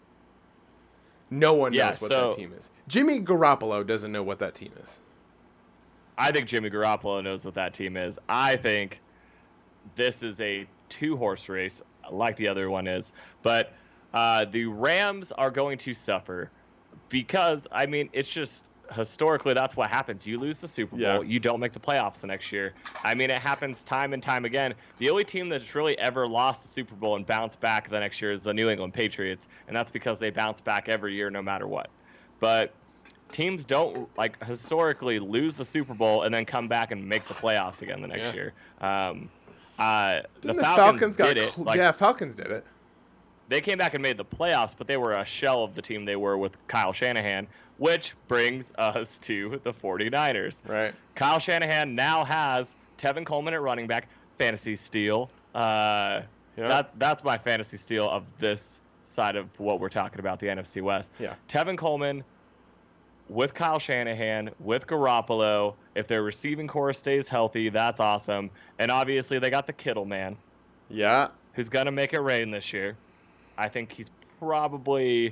Speaker 1: No one
Speaker 2: yeah,
Speaker 1: knows what
Speaker 2: so,
Speaker 1: that team is. Jimmy Garoppolo doesn't know what that team is.
Speaker 2: I think Jimmy Garoppolo knows what that team is. I think this is a two-horse race, like the other one is. But uh, the Rams are going to suffer because, I mean, it's just... historically, that's what happens. You lose the Super Bowl,
Speaker 1: yeah.
Speaker 2: you don't make the playoffs the next year. I mean, it happens time and time again. The only team that's really ever lost the Super Bowl and bounced back the next year is the New England Patriots, and that's because they bounce back every year no matter what. But teams don't, like, historically lose the Super Bowl and then come back and make the playoffs again the next
Speaker 1: yeah.
Speaker 2: year. Um, uh, the,
Speaker 1: the
Speaker 2: Falcons,
Speaker 1: Falcons got
Speaker 2: did it.
Speaker 1: Cl-
Speaker 2: like,
Speaker 1: yeah, Falcons did it.
Speaker 2: They came back and made the playoffs, but they were a shell of the team they were with Kyle Shanahan, which brings us to the 49ers.
Speaker 1: Right.
Speaker 2: Kyle Shanahan now has Tevin Coleman at running back, fantasy steal. Uh,
Speaker 1: yeah.
Speaker 2: that That's my fantasy steal of this side of what we're talking about, the N F C West.
Speaker 1: Yeah.
Speaker 2: Tevin Coleman with Kyle Shanahan, with Garoppolo. If their receiving core stays healthy, that's awesome. And obviously they got the Kittle man.
Speaker 1: Yeah.
Speaker 2: Who's going to make it rain this year. I think he's probably...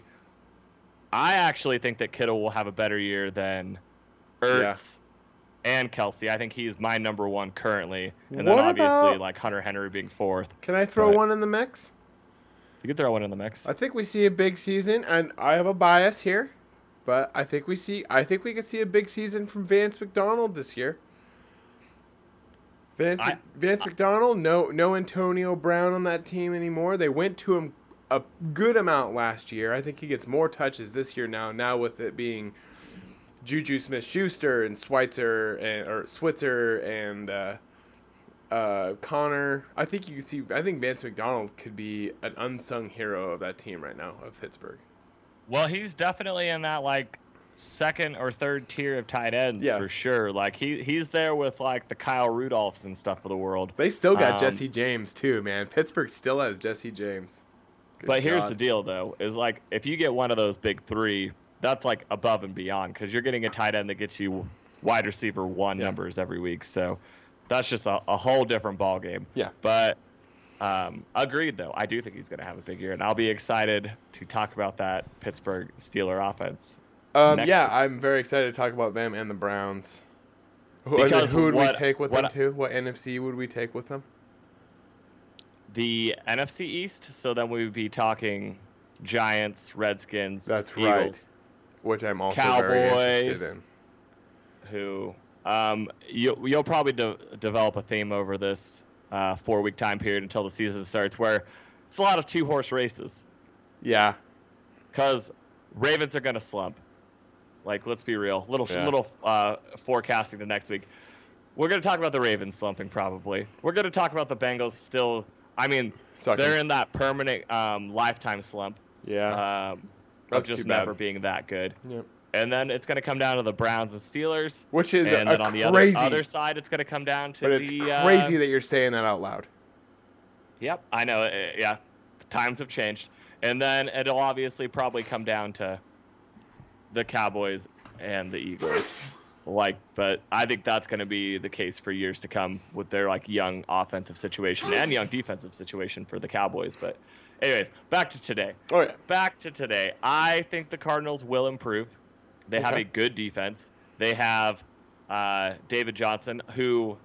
Speaker 2: I actually think that Kittle will have a better year than Ertz yeah. and Kelsey. I think he's my number one currently. And
Speaker 1: what
Speaker 2: then obviously
Speaker 1: about...
Speaker 2: like Hunter Henry being fourth.
Speaker 1: Can I throw
Speaker 2: but...
Speaker 1: one in the mix?
Speaker 2: You could throw one in the mix.
Speaker 1: I think we see a big season, and I have a bias here, but I think we see I think we could see a big season from Vance McDonald this year. Vance
Speaker 2: I,
Speaker 1: Vance
Speaker 2: I,
Speaker 1: McDonald, no no Antonio Brown on that team anymore. They went to him a good amount last year. I think he gets more touches this year now. Now with it being Juju Smith-Schuster and Schweitzer and or Switzer and uh, uh, Connor. I think you can see. I think Vance McDonald could be an unsung hero of that team right now of Pittsburgh.
Speaker 2: Well, he's definitely in that like second or third tier of tight ends
Speaker 1: Yeah.
Speaker 2: for sure. Like he he's there with like the Kyle Rudolphs and stuff of the world.
Speaker 1: They still got
Speaker 2: Um,
Speaker 1: Jesse James too, man. Pittsburgh still has Jesse James. Good
Speaker 2: But here's
Speaker 1: God.
Speaker 2: the deal, though, is like if you get one of those big three, that's like above and beyond because you're getting a tight end that gets you wide receiver one
Speaker 1: Yeah.
Speaker 2: numbers every week. So that's just a, a whole different ball game.
Speaker 1: Yeah.
Speaker 2: But um, agreed, though. I do think he's going to have a big year, and I'll be excited to talk about that Pittsburgh Steeler offense.
Speaker 1: Um,
Speaker 2: next
Speaker 1: yeah,
Speaker 2: week.
Speaker 1: I'm very excited to talk about them and the Browns. Who,
Speaker 2: Because
Speaker 1: who would
Speaker 2: what-
Speaker 1: we take with
Speaker 2: what
Speaker 1: them
Speaker 2: I-
Speaker 1: too? What N F C would we take with them?
Speaker 2: The N F C East, so then we would be talking Giants, Redskins,
Speaker 1: That's
Speaker 2: Eagles,
Speaker 1: right. Which I'm also very
Speaker 2: Cowboys.
Speaker 1: interested in.
Speaker 2: who um, you, you'll probably de- develop a theme over this uh, four-week time period until the season starts where it's a lot of two-horse races
Speaker 1: Yeah.
Speaker 2: because Ravens are going to slump. Like, let's be real. Little
Speaker 1: Yeah.
Speaker 2: little uh, forecasting to next week. We're going to talk about the Ravens slumping probably. We're going to talk about the Bengals still. I mean,
Speaker 1: Sucking.
Speaker 2: they're in that permanent um, lifetime slump
Speaker 1: Yeah.
Speaker 2: um, of
Speaker 1: That's
Speaker 2: just
Speaker 1: too bad.
Speaker 2: never being that good.
Speaker 1: Yep.
Speaker 2: And then it's going to come down to the Browns and Steelers.
Speaker 1: Which is
Speaker 2: and
Speaker 1: a
Speaker 2: then on the
Speaker 1: crazy.
Speaker 2: other, other side, it's going to come down to
Speaker 1: but it's
Speaker 2: the
Speaker 1: crazy
Speaker 2: Uh,
Speaker 1: that you're saying that out loud.
Speaker 2: yep, I know. uh, Yeah, times have changed, and then it'll obviously probably come down to the Cowboys and the Eagles. Like, but I think that's going to be the case for years to come with their like young offensive situation and young defensive situation for the Cowboys. But, anyways, back to today.
Speaker 1: Oh yeah.
Speaker 2: Back to today. I think the Cardinals will improve. They have
Speaker 1: Okay.
Speaker 2: a good defense. They have uh, David Johnson, who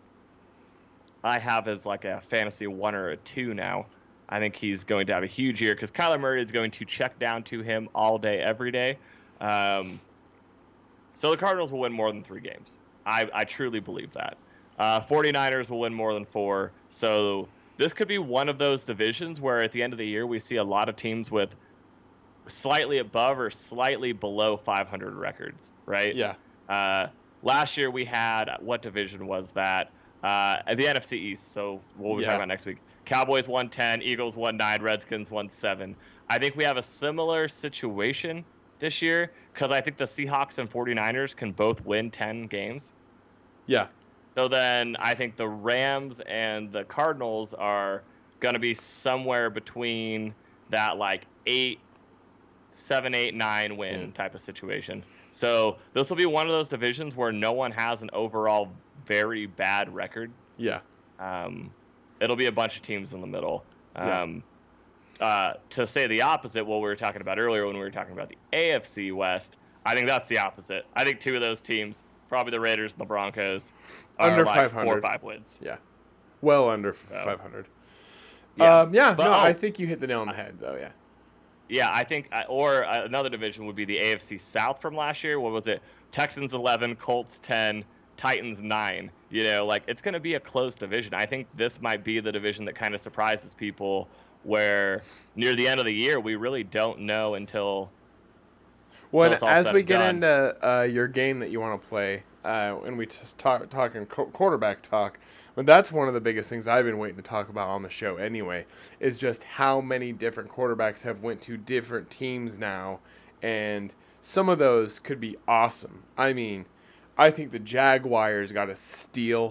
Speaker 2: I have as like a fantasy one or a two now. I think he's going to have a huge year because Kyler Murray is going to check down to him all day, every day. Um, so the Cardinals will win more than three games. I, I truly believe that. Uh, 49ers will win more than four. So this could be one of those divisions where at the end of the year we see a lot of teams with slightly above or slightly below five hundred records, right?
Speaker 1: Yeah.
Speaker 2: Uh, last year we had, what division was that? Uh, the N F C East, so we'll be
Speaker 1: Yeah.
Speaker 2: talking about next week. Cowboys won ten, Eagles won nine, Redskins won seven. I think we have a similar situation this year because I think the Seahawks and 49ers can both win ten games.
Speaker 1: Yeah.
Speaker 2: So then I think the Rams and the Cardinals are going to be somewhere between that like eight, seven, eight, nine win
Speaker 1: Mm.
Speaker 2: type of situation. So this will be one of those divisions where no one has an overall very bad record.
Speaker 1: Yeah.
Speaker 2: Um, it'll be a bunch of teams in the middle.
Speaker 1: Yeah.
Speaker 2: Um, uh, to say the opposite, what we were talking about earlier when we were talking about the A F C West, I think that's the opposite. I think two of those teams, probably the Raiders and the Broncos, are
Speaker 1: Under
Speaker 2: like
Speaker 1: five
Speaker 2: four or
Speaker 1: hundred.
Speaker 2: five wins.
Speaker 1: Yeah. Well under
Speaker 2: So,
Speaker 1: five hundred.
Speaker 2: Yeah,
Speaker 1: Um, yeah.
Speaker 2: But,
Speaker 1: no,
Speaker 2: oh,
Speaker 1: I think you hit the nail on the head, though. Yeah.
Speaker 2: yeah, I think, or another division would be the A F C South from last year. What was it? Texans eleven, Colts ten, Titans nine. You know, like it's going to be a close division. I think this might be the division that kind of surprises people where near the end of the year, we really don't know until.
Speaker 1: Well,
Speaker 2: it's all
Speaker 1: as
Speaker 2: said
Speaker 1: we
Speaker 2: and
Speaker 1: get
Speaker 2: done.
Speaker 1: into uh, your game that you want to play, uh, and we just talk talking co- quarterback talk, but that's one of the biggest things I've been waiting to talk about on the show anyway, is just how many different quarterbacks have went to different teams now, and some of those could be awesome. I mean, I think the Jaguars got a steal.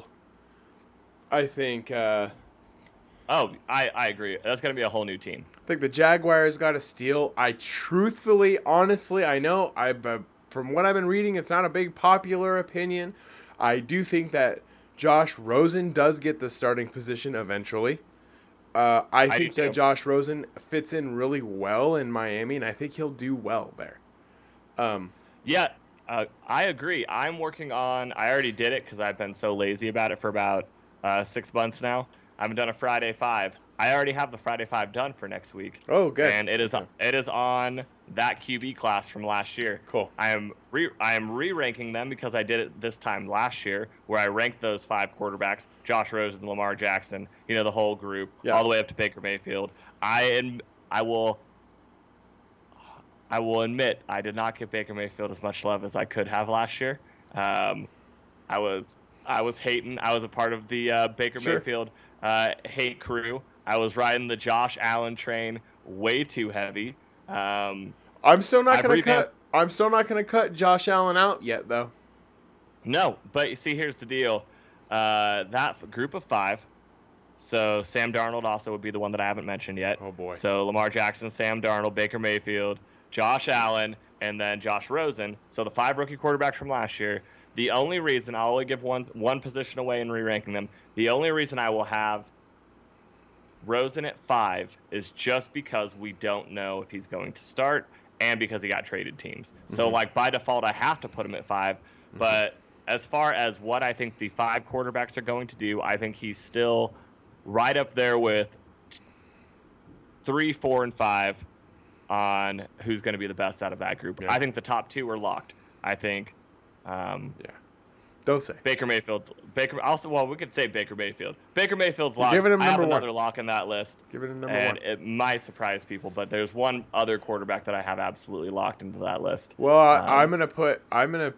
Speaker 1: I think. Uh,
Speaker 2: Oh, I, I agree. That's going to be a whole new team.
Speaker 1: I think the Jaguars got a steal. I truthfully, honestly, I know I, uh, from what I've been reading, it's not a big popular opinion. I do think that Josh Rosen does get the starting position eventually. Uh, I,
Speaker 2: I
Speaker 1: think
Speaker 2: do
Speaker 1: that
Speaker 2: too.
Speaker 1: Josh Rosen fits in really well in Miami, and I think he'll do well there. Um,
Speaker 2: Yeah, uh, I agree. I'm working on. I already did it because I've been so lazy about it for about uh, six months now. I haven't done a Friday Five. I already have the Friday Five done for next week.
Speaker 1: oh, good.
Speaker 2: And it is it is on that Q B class from last year.
Speaker 1: Cool.
Speaker 2: I am re I am re-ranking them because I did it this time last year, where I ranked those five quarterbacks: Josh Rosen, Lamar Jackson, you know, the whole group,
Speaker 1: Yeah.
Speaker 2: all the way up to Baker Mayfield. I am I will. I will admit I did not give Baker Mayfield as much love as I could have last year. Um, I was I was hating. I was a part of the uh, Baker
Speaker 1: Sure.
Speaker 2: Mayfield uh, hate crew. I was riding the Josh Allen train way too heavy. Um,
Speaker 1: I'm still not
Speaker 2: I've
Speaker 1: going to
Speaker 2: revamped-
Speaker 1: cut. I'm still not going to cut Josh Allen out yet, though.
Speaker 2: No, but you see, here's the deal. Uh, that f- group of five, so Sam Darnold also would be the one that I haven't mentioned yet.
Speaker 1: Oh, boy.
Speaker 2: So Lamar Jackson, Sam Darnold, Baker Mayfield, Josh Allen, and then Josh Rosen. So the five rookie quarterbacks from last year. The only reason, I'll only give one one position away in re-ranking them, the only reason I will have Rosen at five is just because we don't know if he's going to start and because he got traded teams. So,
Speaker 1: Mm-hmm.
Speaker 2: like, by default, I have to put him at five. Mm-hmm. But as far as what I think the five quarterbacks are going to do, I think he's still right up there with three, four, and five on who's going to be the best out of that group. Yeah. I think the top two are locked. I think... Um,
Speaker 1: yeah. Don't say.
Speaker 2: Baker Mayfield. Baker. Also, well, we could say Baker Mayfield. Baker Mayfield's locked.
Speaker 1: Giving him
Speaker 2: I have
Speaker 1: number
Speaker 2: another
Speaker 1: one.
Speaker 2: lock in that list.
Speaker 1: Give it a number
Speaker 2: and
Speaker 1: one.
Speaker 2: It might surprise people, but there's one other quarterback that I have absolutely locked into that list.
Speaker 1: Well, I,
Speaker 2: Um,
Speaker 1: I'm gonna put. I'm gonna.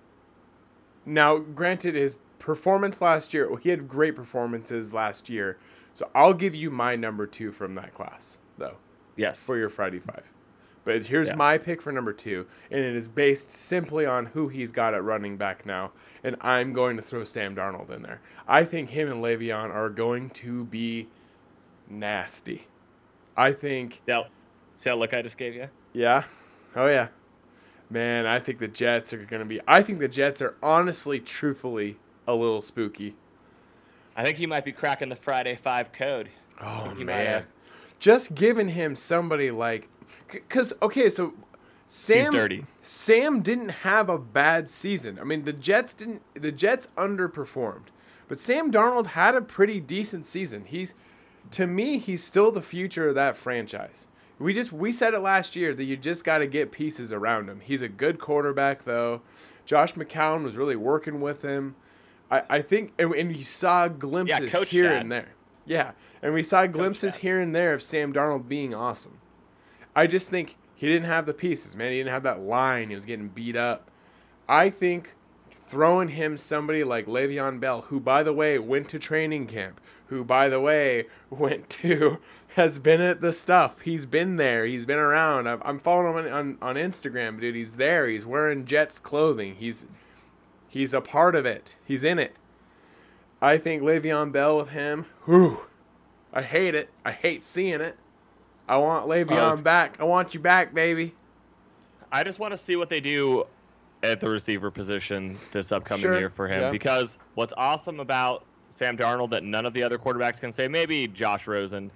Speaker 1: Now, granted, his performance last year. Well, he had great performances last year, so I'll give you my number two from that class, though.
Speaker 2: Yes.
Speaker 1: For your Friday Five. But here's
Speaker 2: Yeah.
Speaker 1: my pick for number two, and it is based simply on who he's got at running back now, and I'm going to throw Sam Darnold in there. I think him and Le'Veon are going to be nasty. I think...
Speaker 2: See how, see how look I just gave you?
Speaker 1: Yeah? Oh, yeah. Man, I think the Jets are going to be... I think the Jets are honestly, truthfully, a little spooky.
Speaker 2: I think he might be cracking the Friday Five code.
Speaker 1: Oh,
Speaker 2: He might
Speaker 1: man.
Speaker 2: have-
Speaker 1: Just giving him somebody like... Because, okay, so Sam...
Speaker 2: He's dirty.
Speaker 1: Sam didn't have a bad season. I mean, the Jets didn't... The Jets underperformed. But Sam Darnold had a pretty decent season. He's... To me, he's still the future of that franchise. We just... We said it last year that you just got to get pieces around him. He's a good quarterback, though. Josh McCown was really working with him. I, I think... And, and you saw glimpses
Speaker 2: Coach
Speaker 1: here
Speaker 2: Dad.
Speaker 1: and there. Yeah. And we saw glimpses
Speaker 2: Dad.
Speaker 1: here and there of Sam Darnold being awesome. I just think he didn't have the pieces, man. He didn't have that line. He was getting beat up. I think throwing him somebody like Le'Veon Bell, who, by the way, went to training camp, who, by the way, went to, has been at the stuff. He's been there. He's been around. I'm, I'm following him on, on Instagram, dude. He's there. He's wearing Jets clothing. He's he's a part of it. He's in it. I think Le'Veon Bell with him, whew, I hate it. I hate seeing it. I want Le'Veon
Speaker 2: Oh,
Speaker 1: back. I want you back, baby.
Speaker 2: I just want to see what they do at the receiver position this upcoming
Speaker 1: Sure,
Speaker 2: year for him.
Speaker 1: yeah.
Speaker 2: Because what's awesome about Sam Darnold that none of the other quarterbacks can say, maybe Josh Rosen,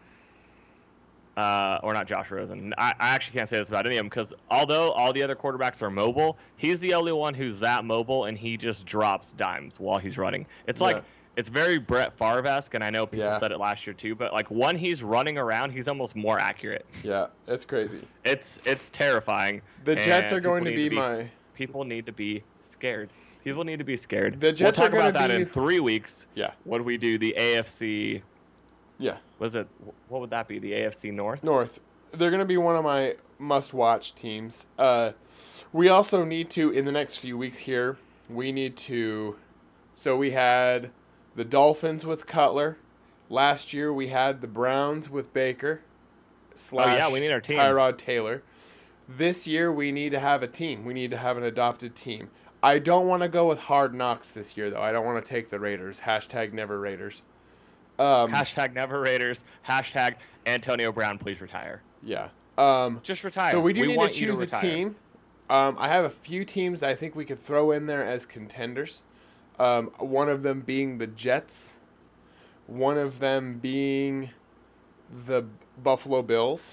Speaker 2: uh, or not Josh Rosen. I, I actually can't say this about any of them because although all the other quarterbacks are mobile, he's the only one who's that mobile and he just drops dimes while he's running. It's like...
Speaker 1: Yeah.
Speaker 2: It's very Brett Favre-esque, and I know people
Speaker 1: Yeah.
Speaker 2: said it last year too, but like when he's running around, he's almost more accurate.
Speaker 1: Yeah, it's crazy.
Speaker 2: It's it's terrifying.
Speaker 1: The Jets
Speaker 2: and
Speaker 1: are going
Speaker 2: people
Speaker 1: to
Speaker 2: need
Speaker 1: be my-
Speaker 2: People need to be scared. People need to be scared.
Speaker 1: The Jets
Speaker 2: we'll
Speaker 1: are
Speaker 2: talk about
Speaker 1: gonna
Speaker 2: that
Speaker 1: be-
Speaker 2: in three weeks.
Speaker 1: Yeah.
Speaker 2: When we do the A F C,
Speaker 1: Yeah.
Speaker 2: was it? What would that be? The A F C North?
Speaker 1: North. They're going to be one of my must-watch teams. Uh, we also need to, in the next few weeks here, we need to... So we had the Dolphins with Cutler. Last year we had the Browns with Baker. Slash
Speaker 2: Oh, yeah, we need our team.
Speaker 1: Tyrod Taylor. This year we need to have a team. We need to have an adopted team. I don't want to go with Hard Knocks this year, though. I don't want to take the Raiders. Hashtag never Raiders. Um,
Speaker 2: Hashtag never Raiders. Hashtag Antonio Brown, please retire.
Speaker 1: yeah. Um,
Speaker 2: Just retire.
Speaker 1: So we do need to
Speaker 2: want you
Speaker 1: choose a
Speaker 2: retire.
Speaker 1: team. Um, I have a few teams I think we could throw in there as contenders. Um, one of them being the Jets. One of them being the Buffalo Bills.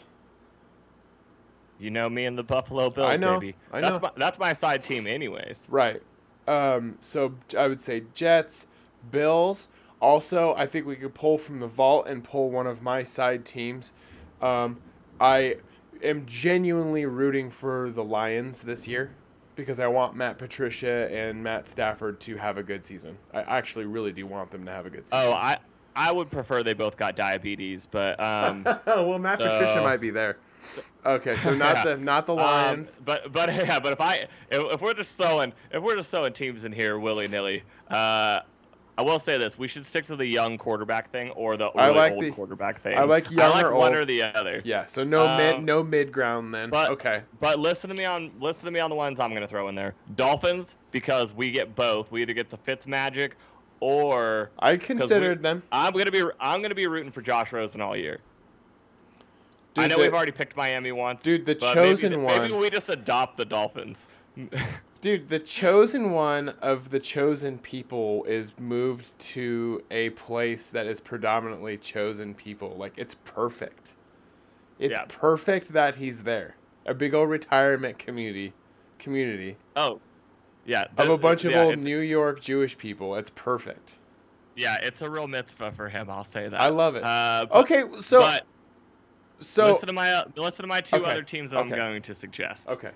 Speaker 2: You know me and the Buffalo Bills,
Speaker 1: I know,
Speaker 2: baby.
Speaker 1: I
Speaker 2: That's
Speaker 1: know.
Speaker 2: my that's my side team, anyways.
Speaker 1: Right. Um, so I would say Jets, Bills. Also, I think we could pull from the vault and pull one of my side teams. Um, I am genuinely rooting for the Lions this year because I want Matt Patricia and Matt Stafford to have a good season. I actually really do want them to have a good season.
Speaker 2: Oh, I I would prefer they both got diabetes, but um,
Speaker 1: well, Matt
Speaker 2: so-
Speaker 1: Patricia might be there. Okay, so not
Speaker 2: Yeah.
Speaker 1: the not the Lions.
Speaker 2: Um, but but yeah, but if I if, if we're just throwing if we're just throwing teams in here willy nilly, uh, I will say this: we should stick to the young quarterback thing or the
Speaker 1: I
Speaker 2: really
Speaker 1: like
Speaker 2: old
Speaker 1: the-
Speaker 2: quarterback thing.
Speaker 1: I like young
Speaker 2: I like
Speaker 1: or
Speaker 2: one
Speaker 1: old.
Speaker 2: or the other.
Speaker 1: Yeah, so no
Speaker 2: Um,
Speaker 1: mid, no mid ground then.
Speaker 2: But
Speaker 1: Okay.
Speaker 2: but listen to me on listen to me on the ones I'm gonna throw in there. Dolphins, because we get both. We either get the Fitz magic, or
Speaker 1: I considered them.
Speaker 2: I'm gonna be I'm gonna be rooting for Josh Rosen all year.
Speaker 1: Dude,
Speaker 2: I know
Speaker 1: the-
Speaker 2: we've already picked Miami once.
Speaker 1: Dude, the
Speaker 2: but
Speaker 1: chosen
Speaker 2: maybe,
Speaker 1: one.
Speaker 2: Maybe we just adopt the Dolphins.
Speaker 1: Dude, the chosen one of the chosen people is moved to a place that is predominantly chosen people. Like, it's perfect. It's
Speaker 2: Yeah.
Speaker 1: perfect that he's there. A big old retirement community, community
Speaker 2: Oh, yeah.
Speaker 1: of
Speaker 2: the-
Speaker 1: a bunch of
Speaker 2: yeah,
Speaker 1: old
Speaker 2: it's-
Speaker 1: New York Jewish people. It's perfect.
Speaker 2: Yeah, it's a real mitzvah for him. I'll say that.
Speaker 1: I love it.
Speaker 2: Uh, but,
Speaker 1: Okay, so
Speaker 2: but
Speaker 1: so
Speaker 2: listen to my uh, listen to my two
Speaker 1: Okay,
Speaker 2: other teams that I'm
Speaker 1: okay.
Speaker 2: going to suggest.
Speaker 1: okay,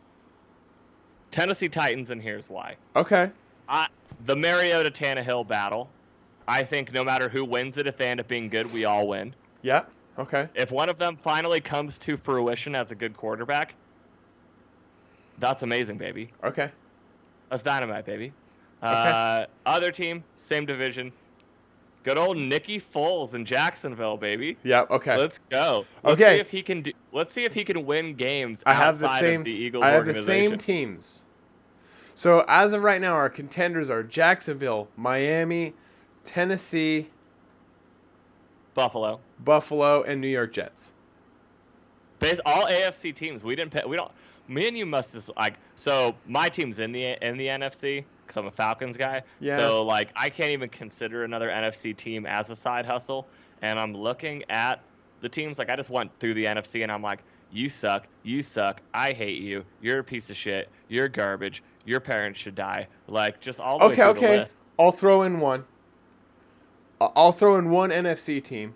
Speaker 2: Tennessee Titans, and here's why.
Speaker 1: okay,
Speaker 2: I, the Mariota Tannehill battle. I think no matter who wins it, if they end up being good, we all win.
Speaker 1: yeah, okay,
Speaker 2: If one of them finally comes to fruition as a good quarterback, that's amazing, baby.
Speaker 1: okay.
Speaker 2: That's dynamite, baby. Uh, other team, same division. Good old Nicky Foles in Jacksonville, baby.
Speaker 1: Yeah, okay.
Speaker 2: Let's go. Let's
Speaker 1: Okay.
Speaker 2: see if he can do. Let's see if he can win games
Speaker 1: I have the
Speaker 2: outside
Speaker 1: same.
Speaker 2: of the Eagles
Speaker 1: I have the
Speaker 2: organization.
Speaker 1: same teams. So as of right now, our contenders are Jacksonville, Miami, Tennessee,
Speaker 2: Buffalo.
Speaker 1: Buffalo, and New York Jets.
Speaker 2: Bas all A F C teams. We didn't. Pay, we don't. Me and you must just like. So my team's in the in the N F C because I'm a Falcons guy.
Speaker 1: Yeah.
Speaker 2: So like I can't even consider another N F C team as a side hustle. And I'm looking at the teams. Like I just went through the N F C and I'm like, you suck. You suck. I hate you. You're a piece of shit. You're garbage. Your parents should die. Like just all the
Speaker 1: Okay,
Speaker 2: way through the
Speaker 1: okay.
Speaker 2: list.
Speaker 1: I'll throw in one. I- I'll throw in one N F C team.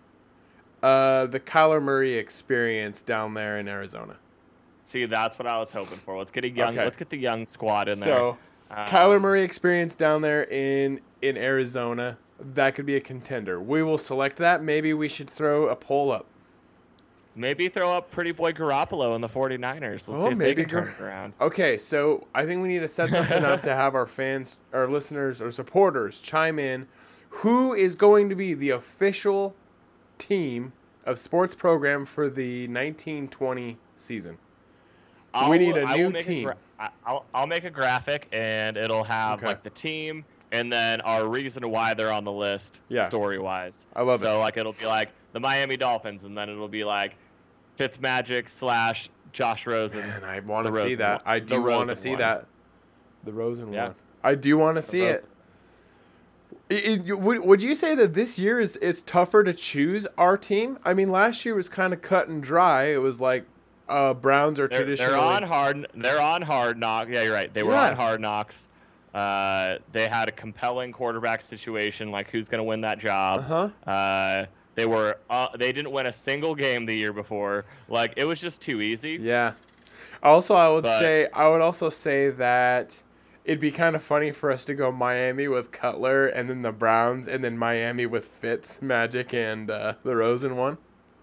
Speaker 1: Uh, the Kyler Murray experience down there in Arizona.
Speaker 2: See, that's what I was hoping for. Let's get a young.
Speaker 1: Okay.
Speaker 2: Let's get the young squad in there.
Speaker 1: So,
Speaker 2: Um,
Speaker 1: Kyler Murray experience down there in in Arizona. That could be a contender. We will select that. Maybe we should throw a poll up.
Speaker 2: Maybe throw up Pretty Boy Garoppolo in the 49ers. Let's
Speaker 1: Oh,
Speaker 2: see if
Speaker 1: maybe
Speaker 2: they can turn
Speaker 1: Gar-
Speaker 2: it around.
Speaker 1: Okay, so I think we need to set something up to have our fans, our listeners, or supporters chime in. Who is going to be the official team of sports program for the nineteen twenty season?
Speaker 2: I'll,
Speaker 1: We need a
Speaker 2: I
Speaker 1: new
Speaker 2: will make
Speaker 1: team.
Speaker 2: gra- I- I'll, I'll make a graphic, and it'll have
Speaker 1: Okay.
Speaker 2: like the team, and then our reason why they're on the list,
Speaker 1: Yeah.
Speaker 2: story-wise.
Speaker 1: I love
Speaker 2: so
Speaker 1: it.
Speaker 2: like it'll be like the Miami Dolphins, and then it'll be like Fitzmagic slash Josh Rosen.
Speaker 1: And I want
Speaker 2: The
Speaker 1: to see
Speaker 2: Rosen
Speaker 1: that.
Speaker 2: one.
Speaker 1: I
Speaker 2: The
Speaker 1: do want to
Speaker 2: Rosen
Speaker 1: see
Speaker 2: one.
Speaker 1: that. The Rosen
Speaker 2: Yeah.
Speaker 1: one. I do want to
Speaker 2: The
Speaker 1: see it.
Speaker 2: Rosen.
Speaker 1: It- it- you- would, would you say that this year is it's tougher to choose our team? I mean, last year was kind of cut and dry. It was like uh, Browns are
Speaker 2: They're,
Speaker 1: traditionally.
Speaker 2: they're on hard. They're on hard knock. Yeah, you're right. They were
Speaker 1: Yeah.
Speaker 2: on hard knocks. Uh, they had a compelling quarterback situation, like who's going to win that job.
Speaker 1: Uh-huh.
Speaker 2: Uh, they were. Uh, they didn't win a single game the year before. Like it was just too easy.
Speaker 1: Yeah. Also, I would
Speaker 2: But-
Speaker 1: say I would also say that it'd be kind of funny for us to go Miami with Cutler and then the Browns and then Miami with Fitz, Magic, and uh, the Rosen one.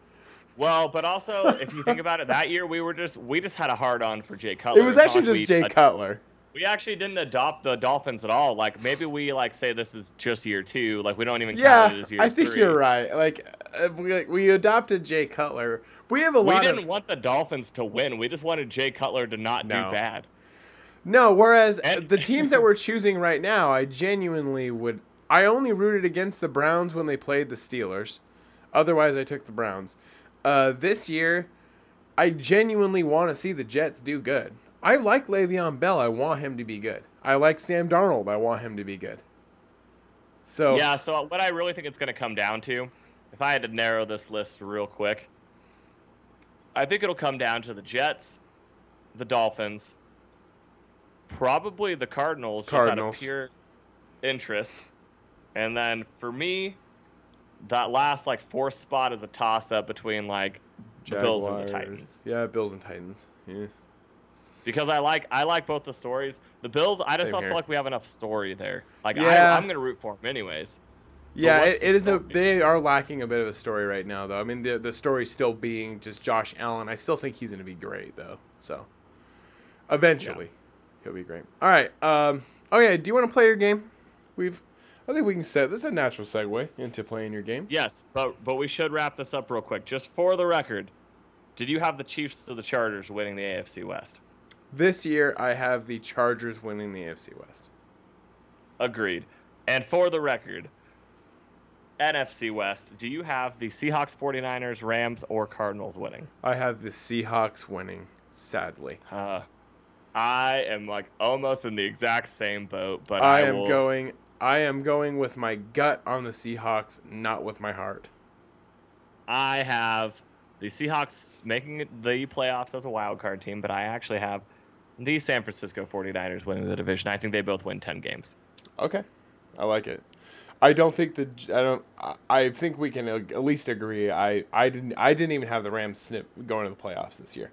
Speaker 2: Well, but also if you think about it, that year we were just we just had a hard on for Jay Cutler.
Speaker 1: It was
Speaker 2: It's not
Speaker 1: actually
Speaker 2: like
Speaker 1: just
Speaker 2: we,
Speaker 1: Jay
Speaker 2: uh,
Speaker 1: Cutler.
Speaker 2: We actually didn't adopt the Dolphins at all. Like maybe we like say this is just year two. Like we don't even count it
Speaker 1: Yeah,
Speaker 2: as year
Speaker 1: I think
Speaker 2: three.
Speaker 1: you're right. Like uh, we like, we adopted Jay Cutler. We have a
Speaker 2: We
Speaker 1: lot
Speaker 2: didn't
Speaker 1: of
Speaker 2: want the Dolphins to win. We just wanted Jay Cutler to not
Speaker 1: No.
Speaker 2: do bad.
Speaker 1: no. Whereas
Speaker 2: And-
Speaker 1: the teams that we're choosing right now, I genuinely would. I only rooted against the Browns when they played the Steelers. Otherwise, I took the Browns. Uh, this year, I genuinely want to see the Jets do good. I like Le'Veon Bell. I want him to be good. I like Sam Darnold. I want him to be good. So
Speaker 2: Yeah, so what I really think it's going to come down to, if I had to narrow this list real quick, I think it'll come down to the Jets, the Dolphins, probably the Cardinals,
Speaker 1: Cardinals.
Speaker 2: just out of pure interest. And then for me, that last like fourth spot is a toss-up between like the Bills and the
Speaker 1: Jaguars.
Speaker 2: Titans.
Speaker 1: Yeah, Bills and Titans. Yeah.
Speaker 2: Because I like I like both the stories. The Bills, I just
Speaker 1: Same
Speaker 2: don't
Speaker 1: here.
Speaker 2: feel like we have enough story there. Like
Speaker 1: Yeah.
Speaker 2: I, I'm gonna root for them anyways.
Speaker 1: Yeah,
Speaker 2: what's
Speaker 1: it,
Speaker 2: the
Speaker 1: it is a.
Speaker 2: story?
Speaker 1: They are lacking a bit of a story right now, though. I mean, the the story still being just Josh Allen. I still think he's going to be great, though. So, eventually, he'll be great. All right. Um. Oh yeah. Do you want to play your game? We've. I think we can set this is a natural segue into playing your game.
Speaker 2: Yes, but but we should wrap this up real quick. Just for the record, did you have the Chiefs or the Chargers winning the A F C West?
Speaker 1: This year, I have the Chargers winning the A F C West.
Speaker 2: Agreed. And for the record, N F C West, do you have the Seahawks, 49ers, Rams, or Cardinals winning?
Speaker 1: I have the Seahawks winning, sadly.
Speaker 2: Uh, I am like almost in the exact same boat, but
Speaker 1: I,
Speaker 2: I
Speaker 1: am
Speaker 2: will...
Speaker 1: going. I am going with my gut on the Seahawks, not with my heart.
Speaker 2: I have the Seahawks making the playoffs as a wild card team, but I actually have the San Francisco 49ers winning the division. I think they both win ten games.
Speaker 1: Okay, I like it. I don't think the I don't I think we can at least agree. I, I didn't I didn't even have the Rams snip going to the playoffs this year.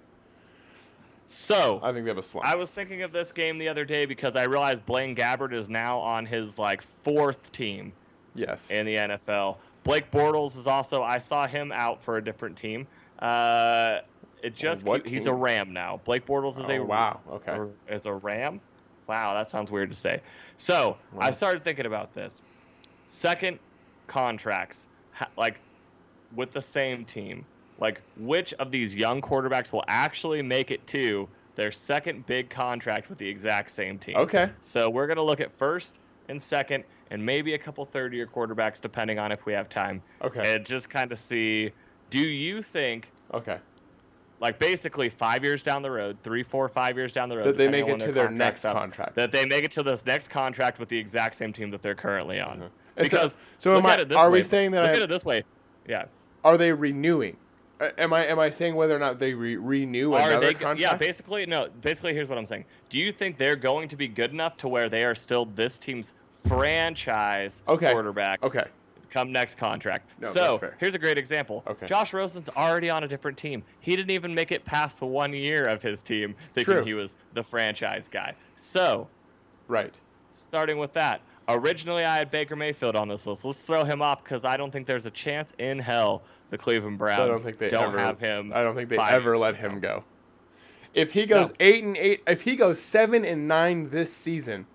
Speaker 2: So
Speaker 1: I think they have a slump.
Speaker 2: I was thinking of this game the other day because I realized Blaine Gabbert is now on his like fourth team.
Speaker 1: Yes.
Speaker 2: In the N F L. Blake Bortles is also. I saw him out for a different team. Uh, it just
Speaker 1: what
Speaker 2: keep, he's
Speaker 1: team?
Speaker 2: a Ram now. Blake Bortles is
Speaker 1: oh,
Speaker 2: a
Speaker 1: wow. Okay.
Speaker 2: Is a Ram. Wow, that sounds weird to say. So
Speaker 1: Wow.
Speaker 2: I started thinking about this. Second contracts, ha- like with the same team. Like, which of these young quarterbacks will actually make it to their second big contract with the exact same team?
Speaker 1: Okay.
Speaker 2: So we're going to look at first and second and maybe a couple third-year quarterbacks, depending on if we have time.
Speaker 1: Okay.
Speaker 2: And just kind of see, do you think,
Speaker 1: Okay.
Speaker 2: like basically five years down the road, three, four, five years down the road,
Speaker 1: That they
Speaker 2: depending
Speaker 1: make
Speaker 2: on
Speaker 1: it
Speaker 2: when
Speaker 1: to their
Speaker 2: contract's
Speaker 1: next
Speaker 2: up,
Speaker 1: contract.
Speaker 2: that they make it to this next contract with the exact same team that they're currently on.
Speaker 1: Mhm.
Speaker 2: Because
Speaker 1: so, so
Speaker 2: look
Speaker 1: am
Speaker 2: at
Speaker 1: I,
Speaker 2: it this
Speaker 1: are
Speaker 2: way.
Speaker 1: we saying that
Speaker 2: Look
Speaker 1: I,
Speaker 2: at it this way. Yeah.
Speaker 1: are they renewing? Uh, Am I am I saying whether or not they re- renew
Speaker 2: Are
Speaker 1: another
Speaker 2: they?
Speaker 1: contract?
Speaker 2: Yeah, basically, no. Basically, here's what I'm saying. Do you think they're going to be good enough to where they are still this team's franchise
Speaker 1: Okay.
Speaker 2: quarterback
Speaker 1: Okay.
Speaker 2: come next contract?
Speaker 1: No,
Speaker 2: so
Speaker 1: that's fair.
Speaker 2: here's a great example.
Speaker 1: Okay.
Speaker 2: Josh Rosen's already on a different team. He didn't even make it past the one year of his team thinking
Speaker 1: True.
Speaker 2: he was the franchise guy. So
Speaker 1: Right.
Speaker 2: starting with that. Originally, I had Baker Mayfield on this list. Let's throw him off because I don't think there's a chance in hell the Cleveland Browns
Speaker 1: I don't think they
Speaker 2: don't
Speaker 1: ever
Speaker 2: have him.
Speaker 1: I don't think they
Speaker 2: five
Speaker 1: ever
Speaker 2: years
Speaker 1: let
Speaker 2: from
Speaker 1: him
Speaker 2: now.
Speaker 1: go. If he goes
Speaker 2: No.
Speaker 1: eight and eight, if he goes seven and nine this season,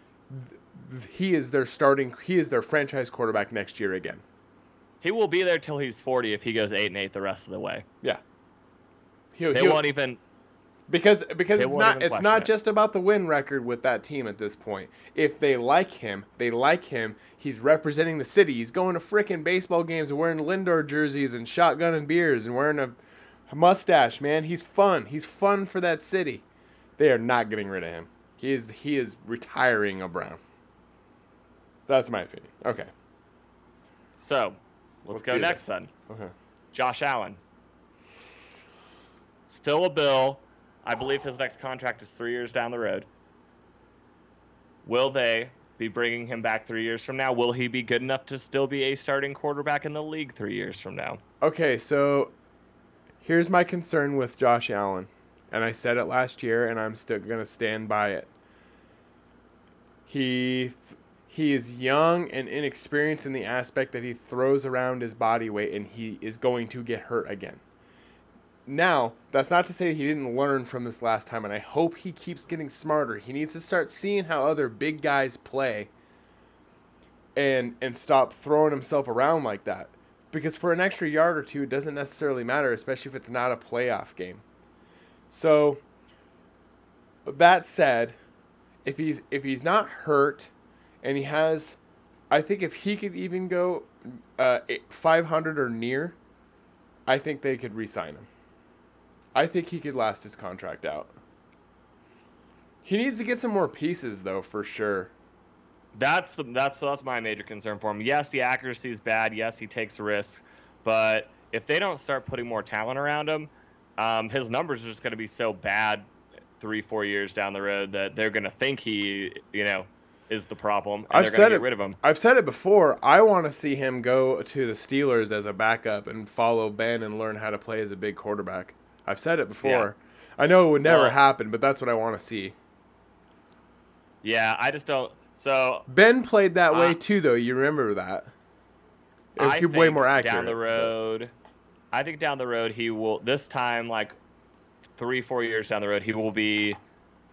Speaker 1: th- he is their starting. He is their franchise quarterback next year again.
Speaker 2: He will be there till he's forty if he goes eight and eight the rest of the way.
Speaker 1: Yeah. He'll,
Speaker 2: They
Speaker 1: he'll-
Speaker 2: won't even.
Speaker 1: because because
Speaker 2: they
Speaker 1: it's
Speaker 2: won't
Speaker 1: not
Speaker 2: even
Speaker 1: it's
Speaker 2: question
Speaker 1: not
Speaker 2: it.
Speaker 1: just about the win record with that team at this point. If they like him, they like him. He's representing the city. He's going to frickin' baseball games and wearing Lindor jerseys and shotgunning beers and wearing a mustache. Man, he's fun. He's fun for that city. They are not getting rid of him. He is he is retiring a Brown. That's my opinion. Okay.
Speaker 2: So, let's,
Speaker 1: Let's
Speaker 2: go
Speaker 1: do
Speaker 2: next,
Speaker 1: this.
Speaker 2: son.
Speaker 1: Okay.
Speaker 2: Josh Allen. Still a Bill. I believe his next contract is three years down the road. Will they be bringing him back three years from now? Will he be good enough to still be a starting quarterback in the league three years from now?
Speaker 1: Okay, so here's my concern with Josh Allen. And I said it last year, and I'm still going to stand by it. He he is young and inexperienced in the aspect that he throws around his body weight, and he is going to get hurt again. Now, that's not to say he didn't learn from this last time, and I hope he keeps getting smarter. He needs to start seeing how other big guys play and and stop throwing himself around like that. Because for an extra yard or two, it doesn't necessarily matter, especially if it's not a playoff game. So, that said, if he's if he's not hurt, and he has, I think if he could even go uh, five hundred or near, I think they could re-sign him. I think he could last his contract out. He needs to get some more pieces, though, for sure.
Speaker 2: That's the that's that's my major concern for him. Yes, the accuracy is bad. Yes, he takes risks, but if they don't start putting more talent around him, um, his numbers are just going to be so bad three, four years down the road that they're going to think he, you know, is the problem, and
Speaker 1: I've
Speaker 2: they're going
Speaker 1: said
Speaker 2: to get
Speaker 1: it.
Speaker 2: rid of him.
Speaker 1: I've said it before. I want to see him go to the Steelers as a backup and follow Ben and learn how to play as a big quarterback. I've said it before. I know it would never
Speaker 2: Well-
Speaker 1: happen, but that's what I want to see.
Speaker 2: Yeah, I just don't. So
Speaker 1: Ben played that way
Speaker 2: Uh,
Speaker 1: too, though. You remember that? It
Speaker 2: I
Speaker 1: was way
Speaker 2: think
Speaker 1: more accurate.
Speaker 2: down the road. I think down the road he will. This time, like three, four years down the road, he will be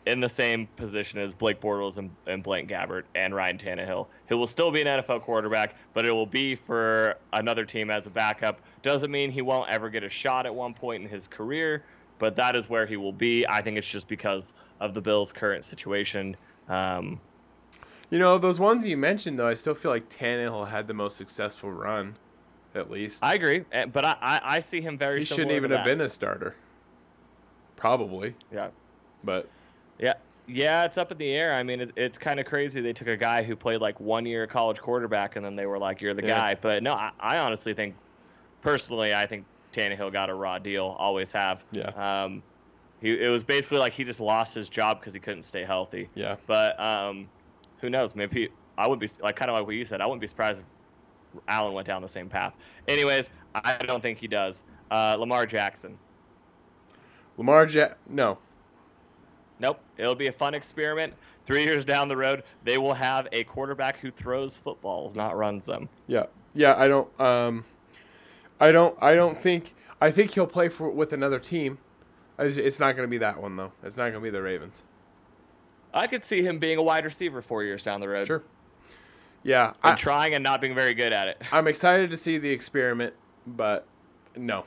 Speaker 2: in the same position as Blake Bortles and, and Blaine Gabbert and Ryan Tannehill. He will still be an N F L quarterback, but it will be for another team as a backup. Doesn't mean he won't ever get a shot at one point in his career, but that is where he will be. I think it's just because of the Bills' current situation. Um,
Speaker 1: you know, those ones you mentioned, though, I still feel like Tannehill had the most successful run, at least.
Speaker 2: I agree, but I, I, I see him very
Speaker 1: He
Speaker 2: similar
Speaker 1: shouldn't even
Speaker 2: to
Speaker 1: have
Speaker 2: that.
Speaker 1: been a starter. Probably.
Speaker 2: Yeah.
Speaker 1: But...
Speaker 2: Yeah, yeah, it's up in the air. I mean, it, it's kind of crazy. They took a guy who played like one year college quarterback, and then they were like, "You're the
Speaker 1: Yeah.
Speaker 2: guy." But no, I, I honestly think, personally, I think Tannehill got a raw deal. Always have.
Speaker 1: Yeah.
Speaker 2: Um, he it was basically like he just lost his job because he couldn't stay healthy.
Speaker 1: Yeah.
Speaker 2: But um, who knows? Maybe I would be like kind of like what you said. I wouldn't be surprised if Allen went down the same path. Anyways, I don't think he does. Uh, Lamar Jackson.
Speaker 1: Lamar Jack... No.
Speaker 2: Nope. It'll be a fun experiment. Three years down the road, they will have a quarterback who throws footballs, not runs them.
Speaker 1: Yeah. Yeah, I don't... Um, I don't... I don't think... I think he'll play for with another team. It's it's not going to be that one, though. It's not going to be the Ravens.
Speaker 2: I could see him being a wide receiver four years down the road.
Speaker 1: Sure. Yeah.
Speaker 2: And
Speaker 1: I,
Speaker 2: trying and not being very good at it.
Speaker 1: I'm excited to see the experiment, but no.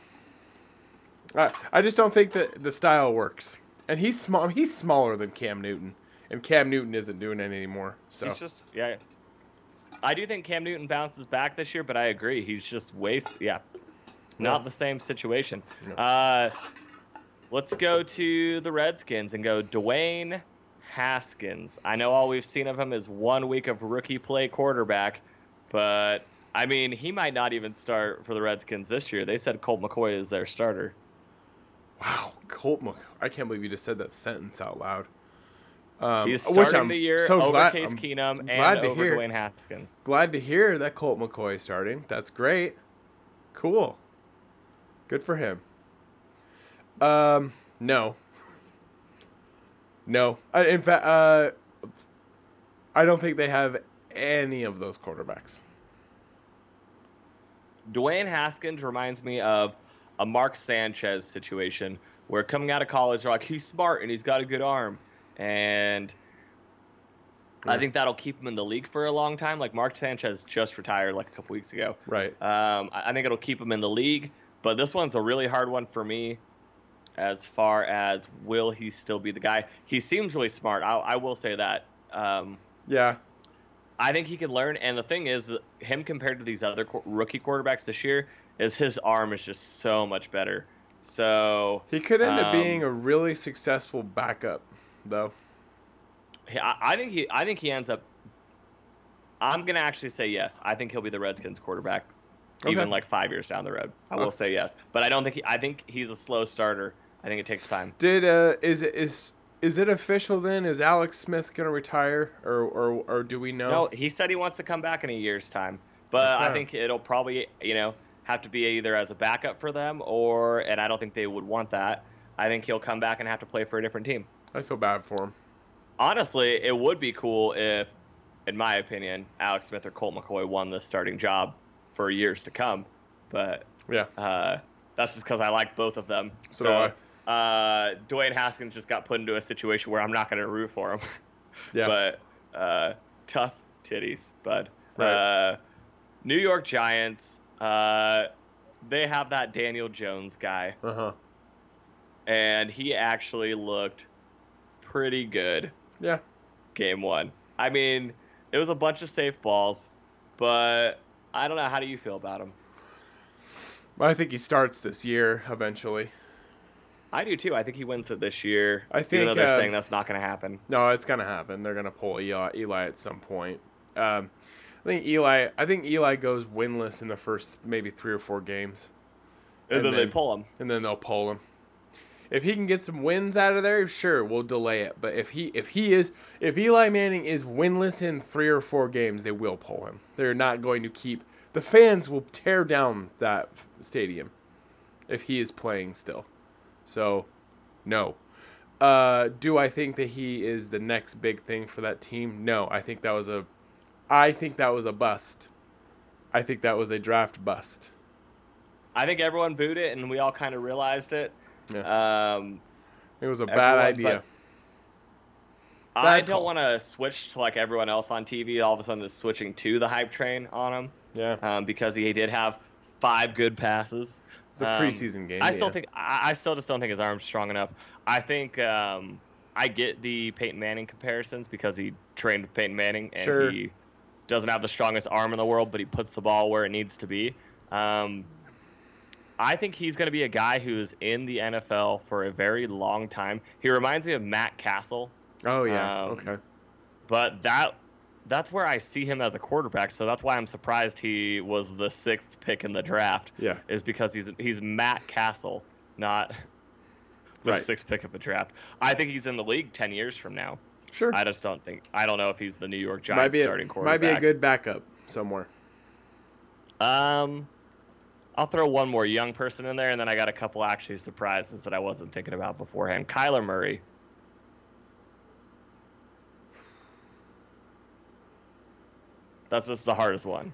Speaker 1: I, I just don't think that the style works. And he's small. He's smaller than Cam Newton, and Cam Newton isn't doing it anymore. So
Speaker 2: He's just, yeah. I do think Cam Newton bounces back this year, but I agree. He's just way, yeah, not
Speaker 1: No.
Speaker 2: the same situation.
Speaker 1: No.
Speaker 2: Uh, let's go to the Redskins and go Dwayne Haskins. I know all we've seen of him is one week of rookie play quarterback, but, I mean, he might not even start for the Redskins this year. They said Colt McCoy is their starter.
Speaker 1: wow, Colt McCoy. I can't believe you just said that sentence out loud. Um,
Speaker 2: He's
Speaker 1: which
Speaker 2: starting
Speaker 1: I'm
Speaker 2: the year
Speaker 1: so
Speaker 2: over
Speaker 1: glad,
Speaker 2: Case
Speaker 1: I'm
Speaker 2: Keenum
Speaker 1: glad
Speaker 2: and
Speaker 1: to
Speaker 2: over
Speaker 1: hear.
Speaker 2: Dwayne Haskins.
Speaker 1: Glad to hear that Colt McCoy is starting. That's great. Cool. Good for him. Um, no. No. I, in fact, uh, I don't think they have any of those quarterbacks.
Speaker 2: Dwayne Haskins reminds me of a Mark Sanchez situation where coming out of college, they're like, he's smart and he's got a good arm. And
Speaker 1: Yeah.
Speaker 2: I think that'll keep him in the league for a long time. Like Mark Sanchez just retired like a couple weeks ago.
Speaker 1: Right.
Speaker 2: Um, I I think it'll keep him in the league. But this one's a really hard one for me as far as will he still be the guy. He seems really smart. I, I will say that. Um,
Speaker 1: Yeah.
Speaker 2: I think he can learn. And the thing is, him compared to these other qu- rookie quarterbacks this year, is his arm is just so much better. So
Speaker 1: He could end up
Speaker 2: um,
Speaker 1: being a really successful backup, though.
Speaker 2: he- I, I think he. I think he ends up. I'm gonna actually say yes. I think he'll be the Redskins quarterback, even
Speaker 1: Okay.
Speaker 2: like five years down the road. I will
Speaker 1: Okay.
Speaker 2: say yes, but I don't think. He, I think he's a slow starter. I think it takes time.
Speaker 1: Did uh is it is is it official then? Is Alex Smith gonna retire, or or or do we know?
Speaker 2: No, he said he wants to come back in a year's time, but
Speaker 1: Okay.
Speaker 2: I think it'll probably, you know, have to be either as a backup for them or, and I don't think they would want that. I think he'll come back and have to play for a different team.
Speaker 1: I feel bad for him.
Speaker 2: Honestly, it would be cool if, in my opinion, Alex Smith or Colt McCoy won the starting job for years to come. But
Speaker 1: Yeah.
Speaker 2: uh, that's just because I like both of them.
Speaker 1: So do I.
Speaker 2: Uh, Dwayne Haskins just got put into a situation where I'm not going to root for him.
Speaker 1: Yeah.
Speaker 2: But uh, tough titties, bud.
Speaker 1: Right.
Speaker 2: Uh, New York Giants, uh, they have that Daniel Jones guy,
Speaker 1: Uh huh.
Speaker 2: and he actually looked pretty good
Speaker 1: Yeah.
Speaker 2: game one. I mean, it was a bunch of safe balls, but I don't know. How do you feel about him?
Speaker 1: I think he starts this year eventually.
Speaker 2: I do too. I think he wins it this year.
Speaker 1: I
Speaker 2: even
Speaker 1: think,
Speaker 2: though they're
Speaker 1: uh,
Speaker 2: saying that's not going to happen.
Speaker 1: No, it's gonna happen. They're gonna pull Eli, Eli at some point. Um, I think Eli. I think Eli goes winless in the first maybe three or four games,
Speaker 2: And,
Speaker 1: and
Speaker 2: then, they
Speaker 1: then-
Speaker 2: pull him.
Speaker 1: and then they'll pull him. If he can get some wins out of there, sure, we'll delay it. But if he if he is if Eli Manning is winless in three or four games, they will pull him. They're not going to keep. The fans will tear down that stadium if he is playing still. So, no. Uh, do I think that he is the next big thing for that team? No, I think that was a, I think that was a bust. I think that was a draft bust.
Speaker 2: I think everyone booed it, and we all kind of realized it.
Speaker 1: Yeah.
Speaker 2: Um,
Speaker 1: It was a bad
Speaker 2: everyone
Speaker 1: idea.
Speaker 2: I
Speaker 1: Bad
Speaker 2: don't
Speaker 1: call.
Speaker 2: want to switch to like everyone else on T V. All of a sudden, is switching to the hype train on him.
Speaker 1: Yeah.
Speaker 2: Um, because he did have five good passes.
Speaker 1: It's a
Speaker 2: Um,
Speaker 1: preseason game.
Speaker 2: I
Speaker 1: yeah.
Speaker 2: still think I, I still just don't think his arm's strong enough. I think um, I get the Peyton Manning comparisons because he trained with Peyton Manning and
Speaker 1: Sure.
Speaker 2: he doesn't have the strongest arm in the world, but he puts the ball where it needs to be. Um, I think he's going to be a guy who's in the N F L for a very long time. He reminds me of Matt Castle.
Speaker 1: Oh yeah.
Speaker 2: Um,
Speaker 1: okay.
Speaker 2: But that that's where I see him as a quarterback. So that's why I'm surprised he was the sixth pick in the draft.
Speaker 1: Yeah.
Speaker 2: Is because he's he's Matt Castle, not the
Speaker 1: Right.
Speaker 2: sixth pick of the draft. I think he's in the league ten years from now.
Speaker 1: Sure.
Speaker 2: I just don't think. I don't know if he's the New York
Speaker 1: might
Speaker 2: Giants
Speaker 1: be a,
Speaker 2: starting quarterback.
Speaker 1: might be a good backup somewhere.
Speaker 2: Um, I'll throw one more young person in there, and then I got a couple actually surprises that I wasn't thinking about beforehand. Kyler Murray. That's, that's the hardest one.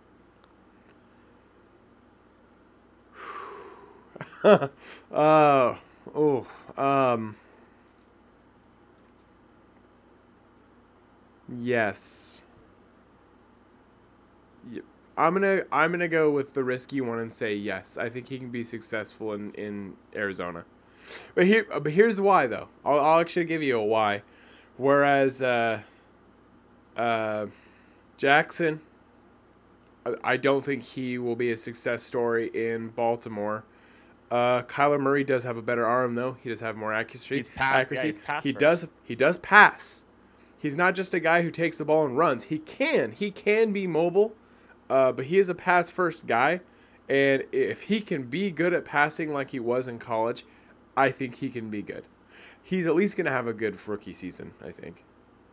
Speaker 1: Oh, oh, um, yes. Yep. I'm gonna I'm gonna go with the risky one and say yes. I think he can be successful in, in Arizona. But here, but here's the why though. I'll, I'll actually give you a why. Whereas, uh, uh, Jackson, I, I don't think he will be a success story in Baltimore. Uh, Kyler Murray does have a better arm though. He does have more accuracy.
Speaker 2: He's pass-
Speaker 1: accuracy.
Speaker 2: yeah, he's pass
Speaker 1: he
Speaker 2: first.
Speaker 1: does he does pass. He's not just a guy who takes the ball and runs. He can. He can be mobile. Uh, but he is a pass first guy, and if he can be good at passing like he was in college, I think he can be good. He's at least going to have a good rookie season, I think.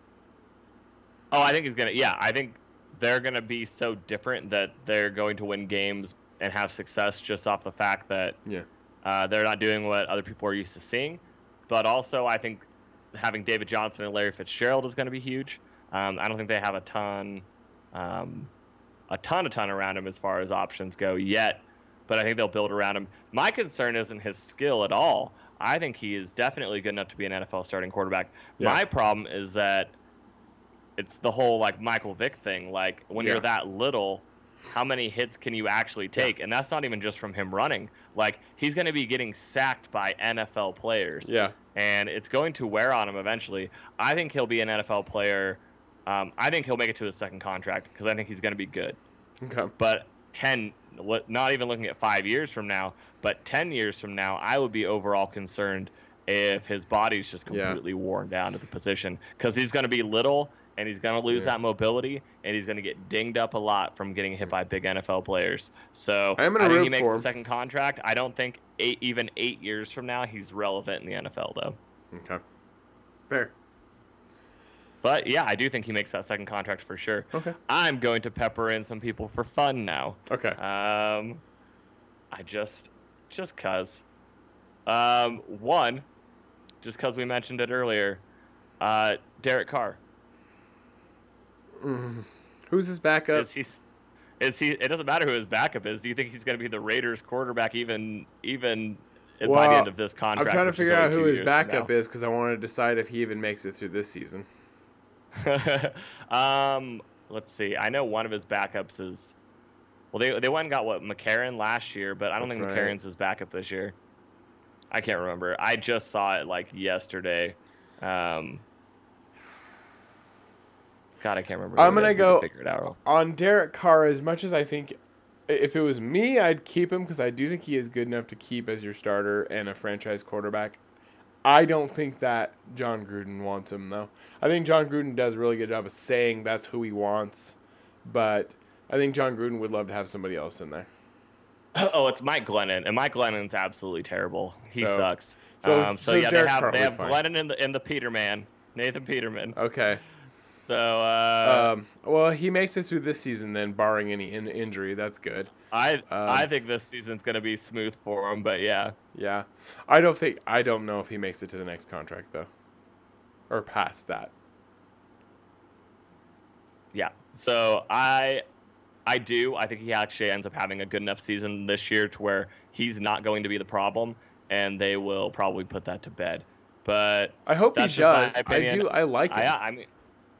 Speaker 2: Oh, I think he's gonna. Yeah, I think they're gonna be so different that they're going to win games and have success just off the fact that
Speaker 1: Yeah.
Speaker 2: uh, they're not doing what other people are used to seeing. But also, I think having David Johnson and Larry Fitzgerald is going to be huge. Um, I don't think they have a ton, um, a ton, a ton around him as far as options go yet. But I think they'll build around him. My concern isn't his skill at all. I think he is definitely good enough to be an N F L starting quarterback.
Speaker 1: Yeah.
Speaker 2: My problem is that it's the whole like Michael Vick thing. Like when
Speaker 1: Yeah.
Speaker 2: you're that little, how many hits can you actually take?
Speaker 1: Yeah.
Speaker 2: And that's not even just from him running. Like he's going to be getting sacked by N F L players.
Speaker 1: Yeah.
Speaker 2: And it's going to wear on him eventually. I think he'll be an N F L player. Um, I think he'll make it to his second contract because I think he's going to be good.
Speaker 1: Okay.
Speaker 2: But ten, not even looking at five years from now, but ten years from now, I would be overall concerned if his body's just
Speaker 1: Yeah.
Speaker 2: completely worn down to the position because he's going to be little and he's going to lose
Speaker 1: Yeah.
Speaker 2: that mobility and he's going to get dinged up a lot from getting hit by big N F L players. So
Speaker 1: I'm gonna
Speaker 2: I think
Speaker 1: root
Speaker 2: he makes
Speaker 1: for
Speaker 2: the
Speaker 1: him.
Speaker 2: second contract. I don't think eight, even eight years from now he's relevant in the N F L though.
Speaker 1: Okay. Fair.
Speaker 2: But yeah, I do think he makes that second contract for sure.
Speaker 1: Okay.
Speaker 2: I'm going to pepper in some people for fun now.
Speaker 1: Okay.
Speaker 2: Um, I just, just cause. Um, one, just cause we mentioned it earlier. Uh, Derek Carr.
Speaker 1: Mm. Who's his backup?
Speaker 2: Is he? Is he? It doesn't matter who his backup is. Do you think he's going to be the Raiders quarterback even even by
Speaker 1: Well,
Speaker 2: the end of this
Speaker 1: I'm
Speaker 2: contract?
Speaker 1: trying to
Speaker 2: which is
Speaker 1: figure
Speaker 2: only
Speaker 1: out who
Speaker 2: two
Speaker 1: his
Speaker 2: years from
Speaker 1: backup
Speaker 2: now?
Speaker 1: is because I want to decide if he even makes it through this season.
Speaker 2: um, let's see. I know one of his backups is. Well, they they went and got what McCarron last year, but I don't
Speaker 1: That's
Speaker 2: think
Speaker 1: right.
Speaker 2: McCarron's his backup this year. I can't remember. I just saw it like yesterday. Um, God, I can't remember.
Speaker 1: I'm
Speaker 2: who it
Speaker 1: gonna
Speaker 2: is. We
Speaker 1: go-
Speaker 2: can figure it out.
Speaker 1: On Derek Carr, as much as I think, if it was me, I'd keep him because I do think he is good enough to keep as your starter and a franchise quarterback. I don't think that John Gruden wants him, though. I think John Gruden does a really good job of saying that's who he wants, but I think John Gruden would love to have somebody else in there.
Speaker 2: Oh, it's Mike Glennon, and Mike Glennon's absolutely terrible. He
Speaker 1: So-
Speaker 2: sucks.
Speaker 1: so-
Speaker 2: um, so,
Speaker 1: so
Speaker 2: yeah,
Speaker 1: Derek
Speaker 2: they have
Speaker 1: Carr
Speaker 2: they
Speaker 1: will
Speaker 2: have
Speaker 1: be fine.
Speaker 2: Glennon and the and the Peterman, Nathan Peterman.
Speaker 1: Okay.
Speaker 2: So uh,
Speaker 1: Um, well, he makes it through this season then, barring any in- injury. That's good.
Speaker 2: I
Speaker 1: um,
Speaker 2: I think this season's gonna be smooth for him, but yeah.
Speaker 1: Yeah. I don't think I don't know if he makes it to the next contract though. Or past that.
Speaker 2: Yeah. So I I do. I think he actually ends up having a good enough season this year to where he's not going to be the problem, and they will probably put that to bed. but
Speaker 1: I hope he
Speaker 2: that's just
Speaker 1: does.
Speaker 2: my
Speaker 1: I
Speaker 2: opinion.
Speaker 1: do. I like him.
Speaker 2: I, I mean,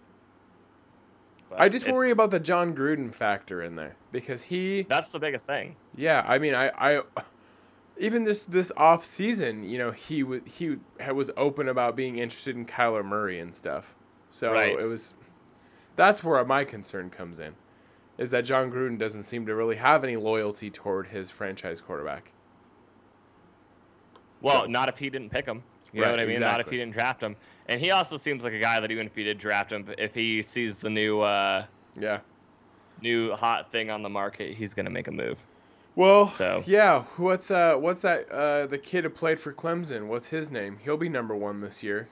Speaker 2: but
Speaker 1: I just worry
Speaker 2: it's-
Speaker 1: about the John Gruden factor in there because he.
Speaker 2: That's the biggest thing.
Speaker 1: Yeah, I mean, I, I even this this off season, you know, he was he was open about being interested in Kyler Murray and stuff. So
Speaker 2: Right.
Speaker 1: it was. That's where my concern comes in, is that John Gruden doesn't seem to really have any loyalty toward his franchise quarterback.
Speaker 2: Well,
Speaker 1: So-
Speaker 2: not if he didn't pick him. You
Speaker 1: Right,
Speaker 2: know what I mean? Not if
Speaker 1: exactly.
Speaker 2: he didn't draft him. And he also seems like a guy that even if he did draft him, if he sees the new uh,
Speaker 1: Yeah.
Speaker 2: new hot thing on the market, he's gonna make a move.
Speaker 1: Well,
Speaker 2: So-
Speaker 1: yeah. What's uh, what's that? Uh, the kid who played for Clemson. What's his name? He'll be number one this year.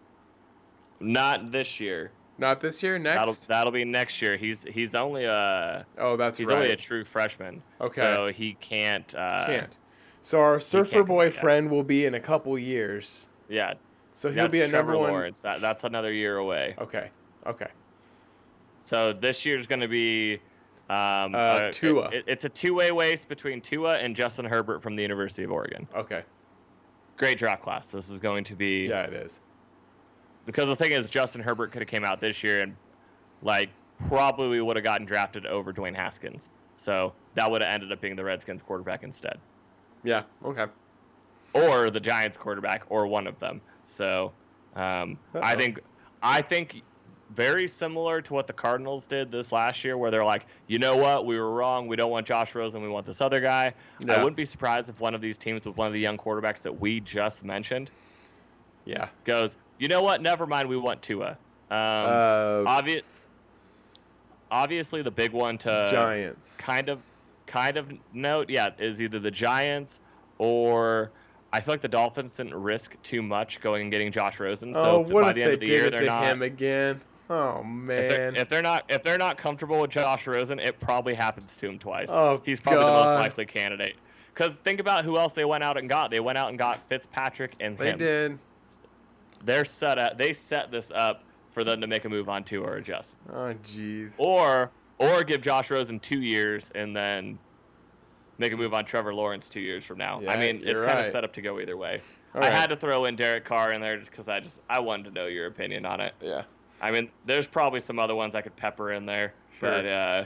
Speaker 2: Not this year.
Speaker 1: Not this year. Next.
Speaker 2: That'll that'll be next year. He's he's only a
Speaker 1: oh, that's
Speaker 2: he's
Speaker 1: right.
Speaker 2: only a true freshman.
Speaker 1: Okay.
Speaker 2: So he can't. Uh,
Speaker 1: Can't. So our surfer
Speaker 2: can't
Speaker 1: boy
Speaker 2: come back.
Speaker 1: friend will be in a couple years.
Speaker 2: Yeah.
Speaker 1: So he'll
Speaker 2: That's
Speaker 1: be a
Speaker 2: Trevor
Speaker 1: number one.
Speaker 2: Lawrence. That, that's another year away.
Speaker 1: Okay. Okay.
Speaker 2: So this year's going to be um,
Speaker 1: Uh,
Speaker 2: uh,
Speaker 1: Tua.
Speaker 2: It, it's a two-way race between Tua and Justin Herbert from the University of Oregon.
Speaker 1: Okay.
Speaker 2: Great draft class. This is going to be
Speaker 1: Yeah, it is.
Speaker 2: because the thing is, Justin Herbert could have came out this year and like probably would have gotten drafted over Dwayne Haskins. So that would have ended up being the Redskins quarterback instead,
Speaker 1: Yeah. Okay.
Speaker 2: or the Giants quarterback, or one of them. So um, I
Speaker 1: Uh-oh.
Speaker 2: think I think very similar to what the Cardinals did this last year, where they're like, you know what, we were wrong. We don't want Josh Rosen. We want this other guy. I
Speaker 1: Yeah.
Speaker 2: wouldn't be surprised if one of these teams with one of the young quarterbacks that we just mentioned
Speaker 1: Yeah.
Speaker 2: goes, you know what, never mind. We want Tua. Um,
Speaker 1: Uh,
Speaker 2: obvious. Obviously, the big one to
Speaker 1: Giants.
Speaker 2: kind of, kind of note, yeah, is either the Giants or I feel like the Dolphins didn't risk too much going and getting Josh Rosen. So
Speaker 1: oh,
Speaker 2: if
Speaker 1: what
Speaker 2: by
Speaker 1: if
Speaker 2: the
Speaker 1: they
Speaker 2: end of the
Speaker 1: did
Speaker 2: year
Speaker 1: it
Speaker 2: they're
Speaker 1: to
Speaker 2: not,
Speaker 1: him again? Oh
Speaker 2: if they're,
Speaker 1: man.
Speaker 2: if they're not, if they're not comfortable with Josh Rosen, it probably happens to him twice.
Speaker 1: Oh,
Speaker 2: He's probably the most
Speaker 1: God.
Speaker 2: likely candidate. Because think about who else they went out and got. They went out and got Fitzpatrick and
Speaker 1: They
Speaker 2: him.
Speaker 1: did.
Speaker 2: They're set up. They set this up for them to make a move on Tua or adjust,
Speaker 1: Oh jeez.
Speaker 2: or or give Josh Rosen two years and then make a move on Trevor Lawrence two years from now. I
Speaker 1: Yeah,
Speaker 2: mean, it's
Speaker 1: you're
Speaker 2: kind
Speaker 1: right.
Speaker 2: of set up to go either way.
Speaker 1: All
Speaker 2: I
Speaker 1: right.
Speaker 2: had to throw in Derek Carr in there just because I just I wanted to know your opinion on it.
Speaker 1: Yeah.
Speaker 2: I mean, there's probably some other ones I could pepper in there,
Speaker 1: Sure.
Speaker 2: but uh,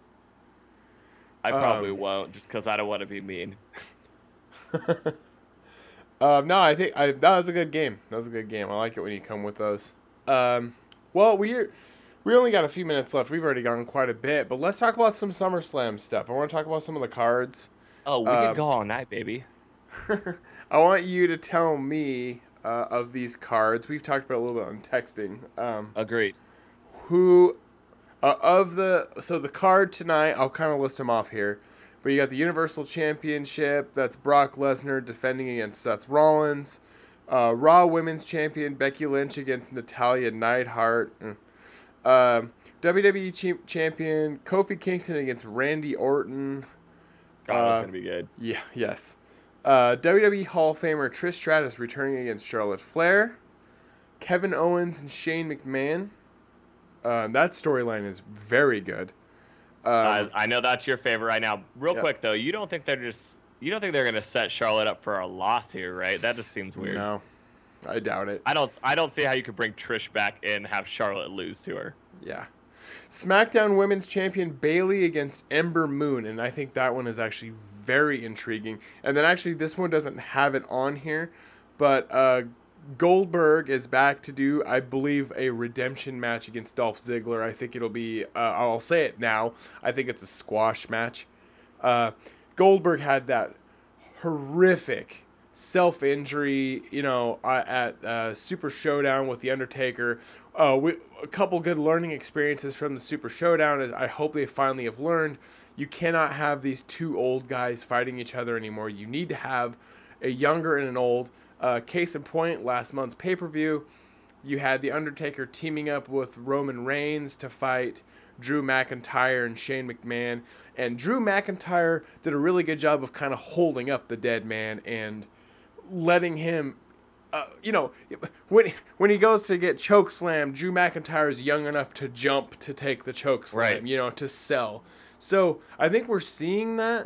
Speaker 2: I probably
Speaker 1: Um,
Speaker 2: won't just because I don't want to be mean.
Speaker 1: Um, no, I think I, that was a good game. That was a good game. I like it when you come with those. Um, well, we we only got a few minutes left. We've already gone quite a bit, but let's talk about some SummerSlam stuff. I want to talk about some of the cards.
Speaker 2: Oh, we
Speaker 1: Um,
Speaker 2: could go all night, baby.
Speaker 1: I want you to tell me uh, of these cards. We've talked about it a little bit on texting. Um,
Speaker 2: Agreed.
Speaker 1: who uh, of the so the card tonight? I'll kind of list them off here. But you got the Universal Championship. That's Brock Lesnar defending against Seth Rollins. Uh, Raw Women's Champion Becky Lynch against Natalya Neidhart. Mm. Um, W W E Ch- Champion Kofi Kingston against Randy Orton.
Speaker 2: God, that's
Speaker 1: Uh,
Speaker 2: gonna be good.
Speaker 1: Yeah, yes. Uh, W W E Hall of Famer Trish Stratus returning against Charlotte Flair. Kevin Owens and Shane McMahon. Uh, that storyline is very good. Um,
Speaker 2: I, I know that's your favorite right now. Real
Speaker 1: yeah.
Speaker 2: quick though, you don't think they're just you don't think they're gonna set Charlotte up for a loss here, right? That just seems weird.
Speaker 1: No, I doubt it.
Speaker 2: I don't I don't see how you could bring Trish back and have Charlotte lose to her.
Speaker 1: Yeah. SmackDown Women's Champion Bayley against Ember Moon, and I think that one is actually very intriguing. And then actually this one doesn't have it on here, but uh, Goldberg is back to do, I believe, a redemption match against Dolph Ziggler. I think it'll be, uh, I'll say it now, I think it's a squash match. Uh, Goldberg had that horrific self-injury, you know, uh, at uh, Super Showdown with The Undertaker. Uh, we, a couple good learning experiences from the Super Showdown is I hope they finally have learned you cannot have these two old guys fighting each other anymore. You need to have a younger and an old. Uh, case in point, last month's pay-per-view, you had The Undertaker teaming up with Roman Reigns to fight Drew McIntyre and Shane McMahon. And Drew McIntyre did a really good job of kind of holding up the dead man and letting him, uh, you know, when when he goes to get choke slammed, Drew McIntyre is young enough to jump to take the choke slam,
Speaker 2: Right.
Speaker 1: you know, to sell. So I think we're seeing that.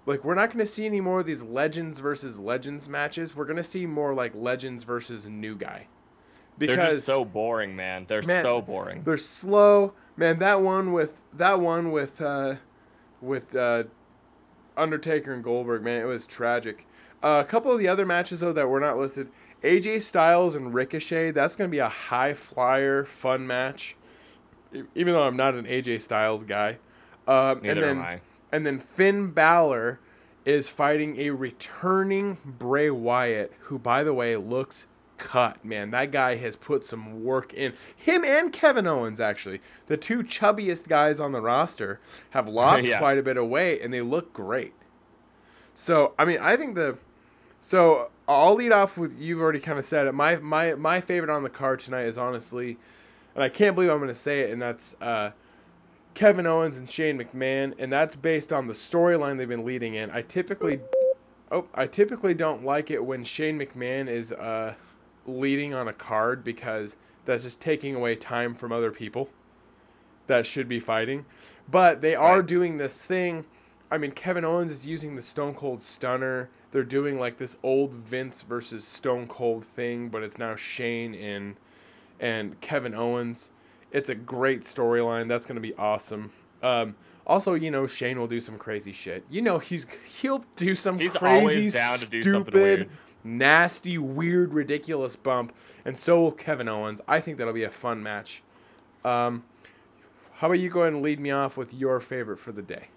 Speaker 1: like we're not going to see any more of these legends versus legends matches. We're going to see more like legends versus new guy.
Speaker 2: Because they're just so boring, man. They're man, so boring.
Speaker 1: They're slow, man. That one with that one with uh, with uh, Undertaker and Goldberg, man, it was tragic. Uh, a couple of the other matches though that were not listed: A J Styles and Ricochet. That's going to be a high flyer, fun match. Even though I'm not an A J Styles guy. Um,
Speaker 2: Neither
Speaker 1: and then,
Speaker 2: am I.
Speaker 1: And then Finn Balor is fighting a returning Bray Wyatt, who, by the way, looks cut, man. That guy has put some work in. Him and Kevin Owens, actually. The two chubbiest guys on the roster have lost yeah. quite a bit of weight, and they look great. So, I mean, I think the... So, I'll lead off with, you've already kind of said it. My, my, my favorite on the card tonight is honestly, and I can't believe I'm going to say it, and that's uh, Kevin Owens and Shane McMahon, and that's based on the storyline they've been leading in. I typically... Oh, I typically don't like it when Shane McMahon is... Uh, leading on a card because that's just taking away time from other people that should be fighting. But they are right. doing this thing. I mean, Kevin Owens is using the Stone Cold Stunner. They're doing like this old Vince versus Stone Cold thing, but it's now Shane and and Kevin Owens. It's a great storyline. That's going to be awesome. Um, also, you know, Shane will do some crazy shit. You know, he's he'll do some
Speaker 2: he's
Speaker 1: crazy,
Speaker 2: always down to do
Speaker 1: stupid,
Speaker 2: something weird.
Speaker 1: Nasty, weird, ridiculous bump, and so will Kevin Owens. I think that'll be a fun match. Um, how about you go ahead and lead me off with your favorite for the day?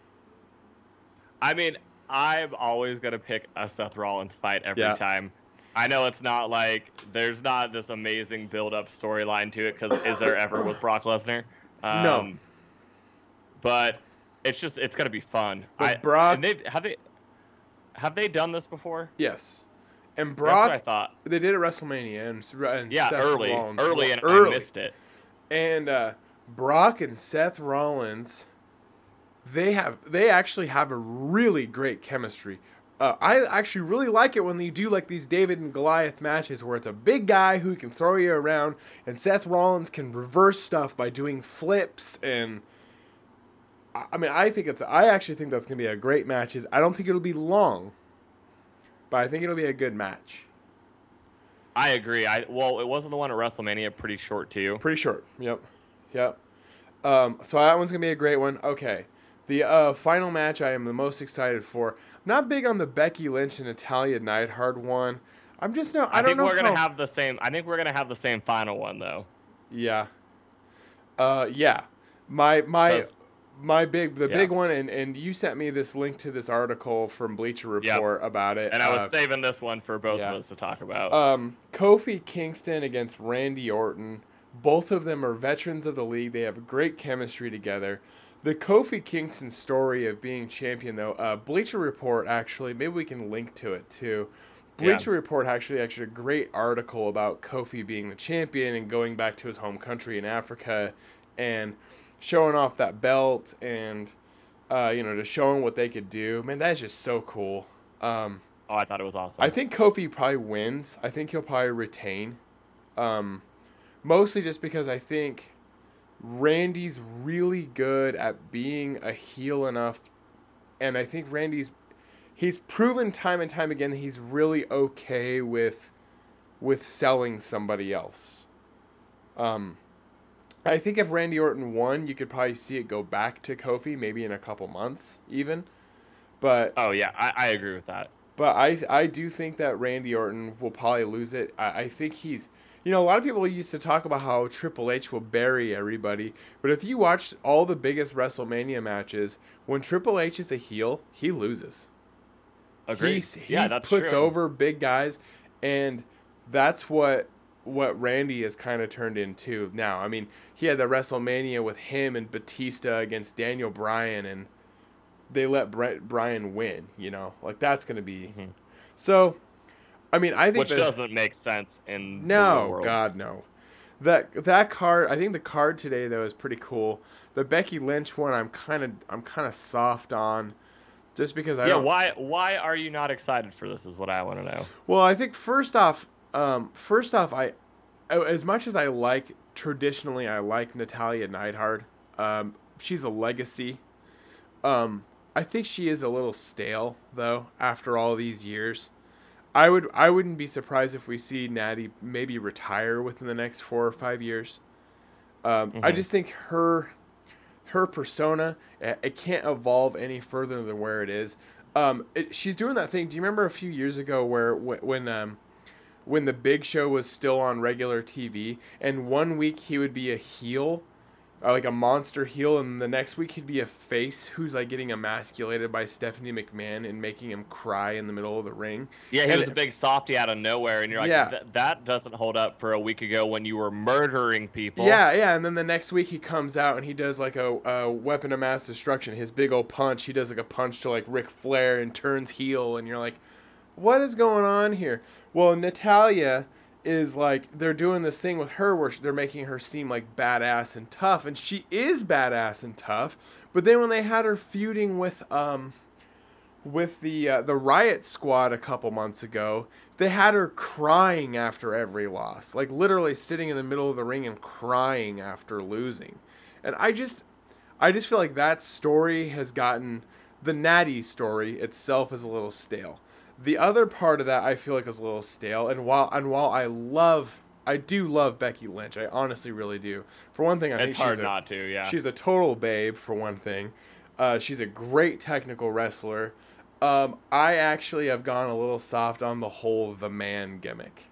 Speaker 2: I mean, I'm always going to pick a Seth Rollins fight every
Speaker 1: yeah.
Speaker 2: time. I know it's not like, there's not this amazing build-up storyline to it, because is there ever with Brock Lesnar? Um,
Speaker 1: no.
Speaker 2: But it's just, it's going to be fun.
Speaker 1: But
Speaker 2: I,
Speaker 1: Brock...
Speaker 2: And they, have they have they done this before?
Speaker 1: Yes. And Brock,
Speaker 2: That's what I thought.
Speaker 1: They did at WrestleMania, and, and
Speaker 2: yeah,
Speaker 1: Seth
Speaker 2: early,
Speaker 1: Rollins.
Speaker 2: early, and
Speaker 1: early.
Speaker 2: I missed it.
Speaker 1: And uh, Brock and Seth Rollins, they have they actually have a really great chemistry. Uh, I actually really like it when they do like these David and Goliath matches where it's a big guy who can throw you around, and Seth Rollins can reverse stuff by doing flips. And I mean, I think it's I actually think that's gonna be a great match. I don't think it'll be long. But I think it'll be a good match.
Speaker 2: I agree. I well, it wasn't the one at WrestleMania. Pretty short too.
Speaker 1: Pretty short. Yep. Yep. Um, so that one's gonna be a great one. Okay. The uh, final match I am the most excited for. Not big on the Becky Lynch and Natalya Neidhart one. I'm just no. I,
Speaker 2: I
Speaker 1: don't
Speaker 2: think
Speaker 1: know.
Speaker 2: we're
Speaker 1: how...
Speaker 2: gonna have the same. I think we're gonna have the same final one though.
Speaker 1: Yeah. Uh, yeah. My my. My big, the yeah. big one, and, and you sent me this link to this article from Bleacher Report yep. about it.
Speaker 2: And I was
Speaker 1: uh,
Speaker 2: saving this one for both yeah. of us to talk about.
Speaker 1: Um, Kofi Kingston against Randy Orton. Both of them are veterans of the league. They have great chemistry together. The Kofi Kingston story of being champion, though, uh, Bleacher Report, actually, maybe we can link to it, too. Bleacher yeah. Report actually actually a great article about Kofi being the champion and going back to his home country in Africa and showing off that belt and, uh, you know, just showing what they could do. Man, that's just so cool. Um,
Speaker 2: oh, I thought it was awesome.
Speaker 1: I think Kofi probably wins. I think he'll probably retain. Um, mostly just because I think Randy's really good at being a heel enough. And I think Randy's, he's proven time and time again that he's really okay with, with selling somebody else. Um, I think if Randy Orton won, you could probably see it go back to Kofi, maybe in a couple months, even. But
Speaker 2: oh yeah, I, I agree with that.
Speaker 1: But I I do think that Randy Orton will probably lose it. I, I think he's, you know, a lot of people used to talk about how Triple H will bury everybody. But if you watch all the biggest WrestleMania matches, when Triple H is a heel, he loses.
Speaker 2: Agreed.
Speaker 1: He's, he
Speaker 2: yeah, that's
Speaker 1: puts
Speaker 2: true.
Speaker 1: over big guys, and that's what. what Randy has kind of turned into now. I mean, he had the WrestleMania with him and Batista against Daniel Bryan, and they let Brett Bryan win, you know? Like, that's going to be... Mm-hmm. So, I mean, I think...
Speaker 2: Which
Speaker 1: that,
Speaker 2: doesn't make sense in
Speaker 1: no,
Speaker 2: the real world.
Speaker 1: God, no. That that card, I think the card today, though, is pretty cool. The Becky Lynch one, I'm kind of I'm kind of soft on, just because I
Speaker 2: yeah,
Speaker 1: don't...
Speaker 2: why, why are you not excited for this is what I want to know.
Speaker 1: Well, I think first off... Um, first off, I, as much as I like, traditionally, I like Natalya Neidhart. Um, she's a legacy. Um, I think she is a little stale though after all these years. I would I wouldn't be surprised if we see Natty maybe retire within the next four or five years. Um, mm-hmm. I just think her her persona it can't evolve any further than where it is. Um, it, she's doing that thing. Do you remember a few years ago where when um, when the Big Show was still on regular T V, and one week he would be a heel, uh, like a monster heel, and the next week he'd be a face who's like getting emasculated by Stephanie McMahon and making him cry in the middle of the ring.
Speaker 2: Yeah, he
Speaker 1: and
Speaker 2: was a big softy out of nowhere, and you're like,
Speaker 1: yeah.
Speaker 2: Th- that doesn't hold up for a week ago when you were murdering people.
Speaker 1: Yeah, yeah, and then the next week he comes out and he does like a, a weapon of mass destruction, his big old punch. He does like a punch to like Ric Flair and turns heel, and you're like, what is going on here? Well, Natalya is like, they're doing this thing with her where they're making her seem like badass and tough, and she is badass and tough. But then when they had her feuding with um with the uh, the Riot Squad a couple months ago, they had her crying after every loss, like literally sitting in the middle of the ring and crying after losing. And I just I just feel like that story has gotten, the Natty story itself is a little stale. The other part of that I feel like is a little stale, and while and while I love, I do love Becky Lynch, I honestly really do. For one thing, I
Speaker 2: it's
Speaker 1: think
Speaker 2: hard
Speaker 1: she's a,
Speaker 2: not to. Yeah,
Speaker 1: she's a total babe. For one thing, uh, she's a great technical wrestler. Um, I actually have gone a little soft on the whole the man gimmick.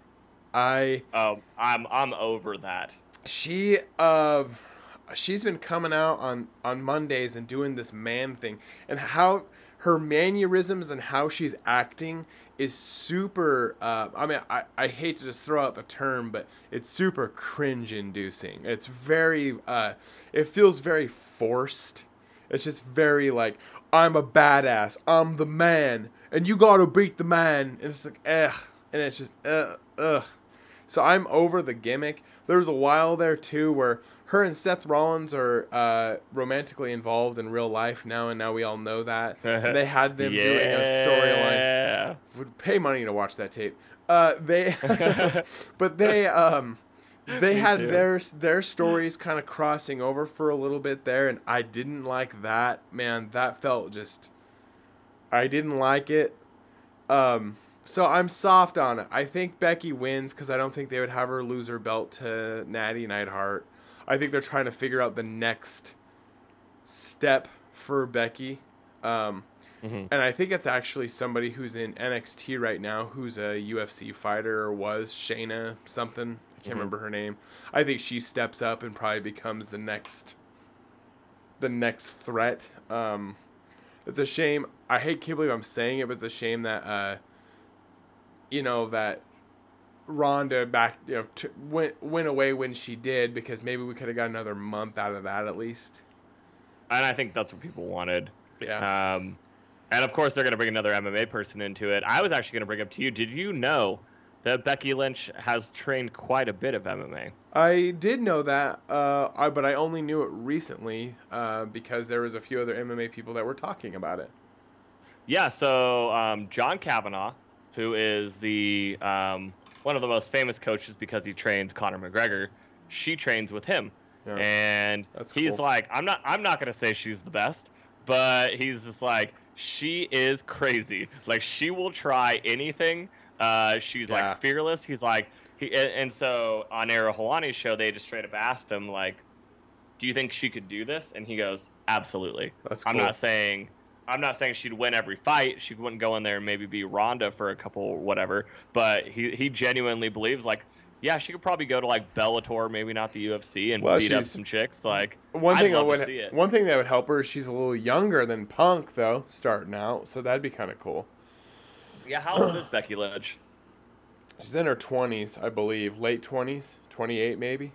Speaker 1: I
Speaker 2: um, I'm I'm over that.
Speaker 1: She uh, she's been coming out on on Mondays and doing this man thing, and how her mannerisms and how she's acting is super, uh, I mean, I, I hate to just throw out the term, but it's super cringe-inducing. It's very, uh, it feels very forced. It's just very like, I'm a badass, I'm the man, and you gotta beat the man. And it's like, ugh. And it's just, ugh, ugh. So I'm over the gimmick. There was a while there, too, where her and Seth Rollins are uh, romantically involved in real life now, and now we all know that. They had them
Speaker 2: yeah.
Speaker 1: doing a storyline. Would pay money to watch that tape. Uh, they, but they, um, they had
Speaker 2: too.
Speaker 1: their their stories kind of crossing over for a little bit there, and I didn't like that. Man, that felt just, I didn't like it. Um, so I'm soft on it. I think Becky wins because I don't think they would have her lose her belt to Natty Neidhart. I think they're trying to figure out the next step for Becky. Um, mm-hmm. And I think it's actually somebody who's in N X T right now, who's a U F C fighter or was, Shayna something. I can't mm-hmm. remember her name. I think she steps up and probably becomes the next the next threat. Um, it's a shame. I hate, can't believe I'm saying it, but it's a shame that, uh, you know, that Ronda back, you know, t- went went away when she did, because maybe we could have got another month out of that at least.
Speaker 2: And I think that's what people wanted.
Speaker 1: Yeah.
Speaker 2: Um, and of course they're going to bring another M M A person into it. I was actually going to bring up to you. Did you know that Becky Lynch has trained quite a bit of M M A?
Speaker 1: I did know that, uh, I, but I only knew it recently uh, because there was a few other M M A people that were talking about it.
Speaker 2: Yeah. So um, John Kavanagh, who is the um, one of the most famous coaches because he trains Conor McGregor, she trains with him. Yeah. And
Speaker 1: That's
Speaker 2: he's
Speaker 1: cool.
Speaker 2: like, I'm not I'm not going to say she's the best, but he's just like, she is crazy. Like, she will try anything. Uh, she's
Speaker 1: Yeah.
Speaker 2: like fearless. He's like, he, and, and so on Ariel Helwani's show, they just straight up asked him, like, do you think she could do this? And he goes, absolutely.
Speaker 1: That's
Speaker 2: I'm
Speaker 1: cool.
Speaker 2: not saying I'm not saying she'd win every fight. She wouldn't go in there and maybe be Ronda for a couple whatever. But he, he genuinely believes, like, yeah, she could probably go to like Bellator, maybe not the U F C, and
Speaker 1: Well,
Speaker 2: beat up
Speaker 1: she's-
Speaker 2: some chicks. Like,
Speaker 1: One
Speaker 2: I'd
Speaker 1: thing
Speaker 2: love
Speaker 1: that would
Speaker 2: to see it.
Speaker 1: one thing that would help her is she's a little younger than Punk though, starting out, so that'd be kind of cool.
Speaker 2: Yeah, how old is Becky Lynch?
Speaker 1: She's in her twenties, I believe, late twenties, twenty-eight maybe.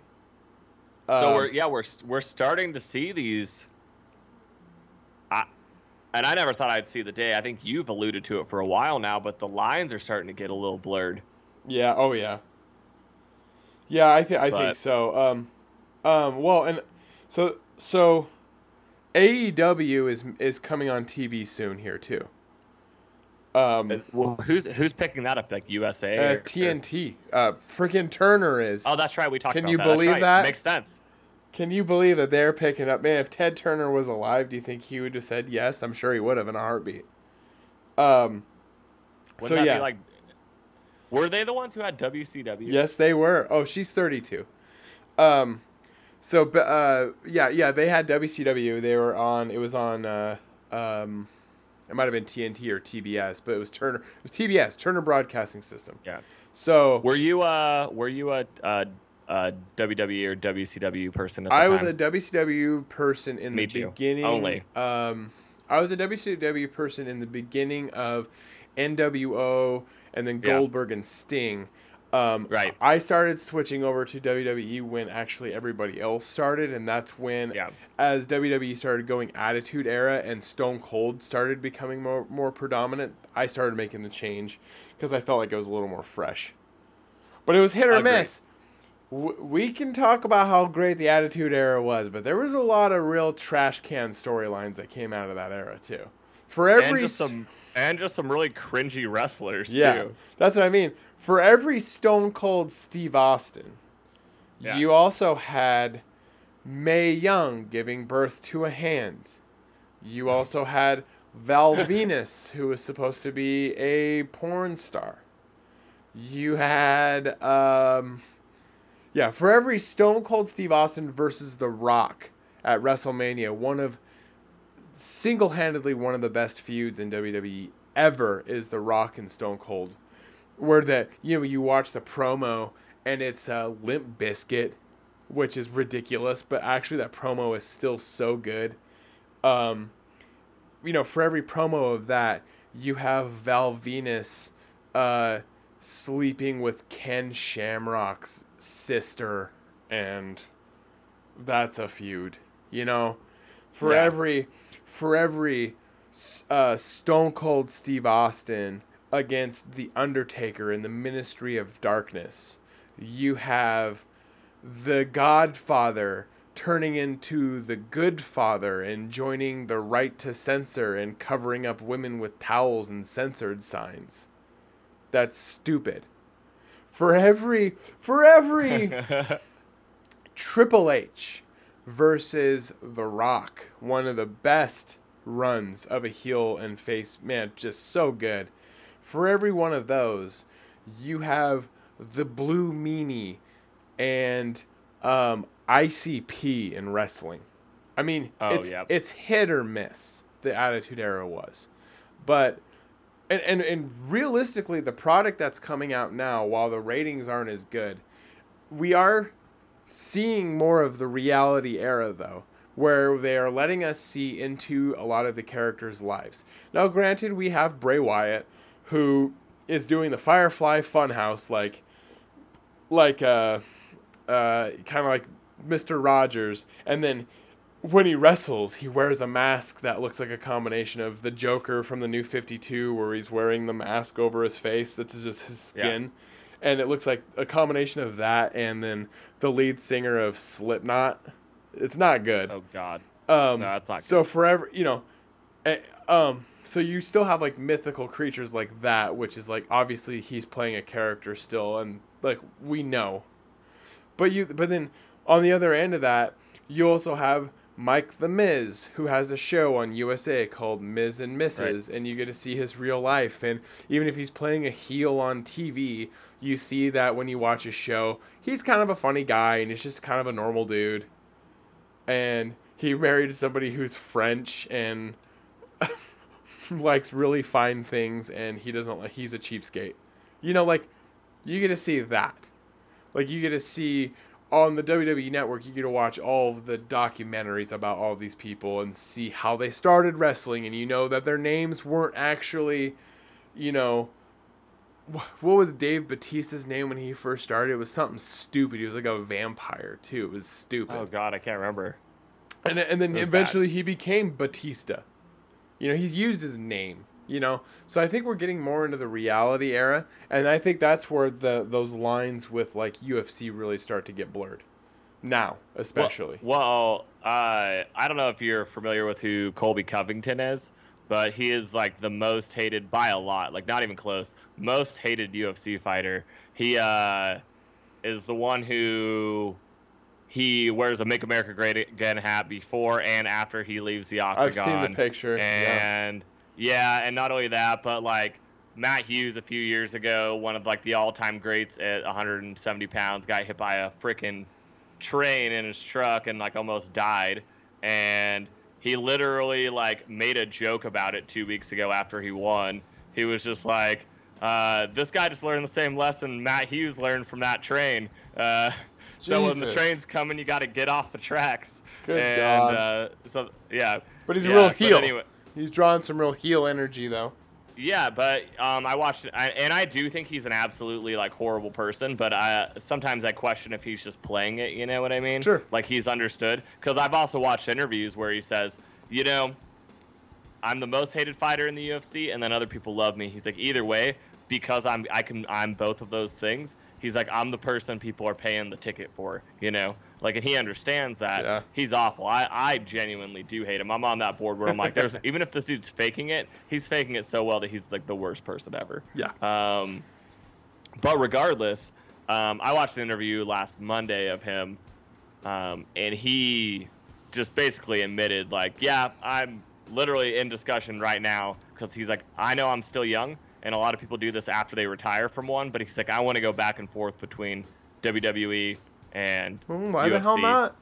Speaker 2: So
Speaker 1: Um,
Speaker 2: we're yeah we're we're starting to see these. I, and I never thought I'd see the day. I think you've alluded to it for a while now, but the lines are starting to get a little blurred.
Speaker 1: Yeah. Oh yeah. Yeah, I think I
Speaker 2: But-
Speaker 1: think so. Um, um, well, and so so, A E W is is coming on T V soon here too. Um,
Speaker 2: Well, who's who's picking that up? Like U S A?
Speaker 1: uh,
Speaker 2: or-
Speaker 1: T N T. Uh, freaking Turner is.
Speaker 2: Oh, that's right. We talked
Speaker 1: Can
Speaker 2: about
Speaker 1: you
Speaker 2: that. That's
Speaker 1: believe
Speaker 2: right.
Speaker 1: that?
Speaker 2: Makes sense.
Speaker 1: Can you believe that they're picking up? Man, if Ted Turner was alive, do you think he would have said yes? I'm sure he would have in a heartbeat. Um,
Speaker 2: Wouldn't
Speaker 1: so
Speaker 2: that
Speaker 1: yeah,
Speaker 2: be like? Were they the ones who had W C W?
Speaker 1: yes, they were. Oh, she's thirty-two. Um, so uh, yeah, yeah, they had W C W. They were on. It was on. Uh, um, it might have been T N T or T B S, but it was Turner. It was T B S, Turner Broadcasting System.
Speaker 2: Yeah.
Speaker 1: So
Speaker 2: were you uh were you a, a, a W W E or W C W person at the
Speaker 1: I
Speaker 2: time?
Speaker 1: was a W C W person in
Speaker 2: Me
Speaker 1: the
Speaker 2: too.
Speaker 1: beginning.
Speaker 2: Only.
Speaker 1: Um, I was a W C W person in the beginning of N W O and then
Speaker 2: Yeah.
Speaker 1: Goldberg and Sting. Um,
Speaker 2: Right.
Speaker 1: I started switching over to W W E when actually everybody else started, and that's when,
Speaker 2: Yeah.
Speaker 1: as W W E started going Attitude Era and Stone Cold started becoming more more predominant, I started making the change because I felt like it was a little more fresh. But it was hit or
Speaker 2: Agreed.
Speaker 1: miss. W- we can talk about how great the Attitude Era was, but there was a lot of real trash can storylines that came out of that era too. For every
Speaker 2: and just some and just some really cringy wrestlers
Speaker 1: yeah,
Speaker 2: too.
Speaker 1: that's what I mean. For every Stone Cold Steve Austin,
Speaker 2: Yeah.
Speaker 1: you also had Mae Young giving birth to a hand. You also had Val Venus, who was supposed to be a porn star. You had, um, yeah, for every Stone Cold Steve Austin versus The Rock at WrestleMania, one of, single-handedly one of the best feuds in W W E ever is The Rock and Stone Cold. Where the, you know, you watch the promo and it's uh, Limp Bizkit, which is ridiculous, but actually that promo is still so good. Um, you know, for every promo of that, you have Val Venus uh, sleeping with Ken Shamrock's sister, and that's a feud. You know, for
Speaker 2: Yeah.
Speaker 1: every for every uh, Stone Cold Steve Austin against The Undertaker in the Ministry of Darkness, you have the Godfather turning into the Good Father and joining the Right to Censor and covering up women with towels and censored signs. That's stupid. For every for every Triple H versus The Rock, one of the best runs of a heel and face, man, just so good. For every one of those, you have the Blue Meanie and um, I C P in wrestling. I mean,
Speaker 2: Oh,
Speaker 1: it's
Speaker 2: yep.
Speaker 1: it's hit or miss. The Attitude Era was, but and, and and realistically, the product that's coming out now, while the ratings aren't as good, we are seeing more of the reality era though, where they are letting us see into a lot of the characters' lives. Now, granted, we have Bray Wyatt, who is doing the Firefly Funhouse, like, like, uh, uh, kind of like Mister Rogers, and then when he wrestles, he wears a mask that looks like a combination of the Joker from the New fifty-two, where he's wearing the mask over his face, that's just his skin, yeah. And it looks like a combination of that, and then the lead singer of Slipknot. It's not good.
Speaker 2: Oh God.
Speaker 1: Um,
Speaker 2: no, that's not
Speaker 1: so
Speaker 2: good.
Speaker 1: forever, you know, eh, um, so you still have like mythical creatures like that, which is like obviously he's playing a character still, and like we know. But you, but then on the other end of that, you also have Mike the Miz, who has a show on U S A called Miz and Missus Right. And you get to see his real life. And even if he's playing a heel on T V, you see that when you watch his show, he's kind of a funny guy and he's just kind of a normal dude. And he married somebody who's French and likes really fine things, and he doesn't like, he's a cheapskate. You know, like, you get to see that. Like, you get to see on the W W E Network, you get to watch all of the documentaries about all of these people and see how they started wrestling, and you know that their names weren't actually, you know, what was Dave Bautista's name when he first started? It was something stupid. He was like a vampire, too. It was stupid.
Speaker 2: Oh, God, I can't remember.
Speaker 1: And, and then
Speaker 2: It was
Speaker 1: eventually
Speaker 2: bad.
Speaker 1: he became Batista. You know, he's used his name, you know. So I think we're getting more into the reality era, and I think that's where the those lines with, like, U F C really start to get blurred. Now, especially.
Speaker 2: Well, well uh, I don't know if you're familiar with who Colby Covington is, but he is, like, the most hated by a lot, like, not even close, most hated U F C fighter. He uh, is the one who... he wears a Make America Great Again hat before and after he leaves the octagon.
Speaker 1: I've seen the picture.
Speaker 2: And yeah, yeah and not only that, but like Matt Hughes a few years ago, one of like the all-time greats at one hundred seventy pounds, got hit by a freaking train in his truck and like almost died. And he literally like made a joke about it two weeks ago after he won. He was just like, uh, this guy just learned the same lesson Matt Hughes learned from that train. Uh, so when the train's coming, you got to get off the tracks.
Speaker 1: Good
Speaker 2: and,
Speaker 1: God.
Speaker 2: Uh, so yeah.
Speaker 1: But he's
Speaker 2: yeah,
Speaker 1: a real heel.
Speaker 2: Anyway,
Speaker 1: he's drawing some real heel energy, though.
Speaker 2: Yeah, but um, I watched it, I, and I do think he's an absolutely like horrible person. But I sometimes I question if he's just playing it. You know what I mean?
Speaker 1: Sure.
Speaker 2: Like he's understood, because I've also watched interviews where he says, you know, I'm the most hated fighter in the U F C, and then other people love me. He's like, either way, because I'm I can I'm both of those things. He's like, I'm the person people are paying the ticket for. You know. Like, and he understands that.
Speaker 1: Yeah. He's
Speaker 2: awful. I, I genuinely do hate him. I'm on that board where I'm like, there's even if this dude's faking it, he's faking it so well that he's like the worst person ever.
Speaker 1: Yeah.
Speaker 2: Um, but regardless, um, I watched an interview last Monday of him, um, and he just basically admitted, like, yeah, I'm literally in discussion right now, because he's like, I know I'm still young, and a lot of people do this after they retire from one, but he's like, I want to go back and forth between W W E and
Speaker 1: mm, why
Speaker 2: U F C.
Speaker 1: The hell not?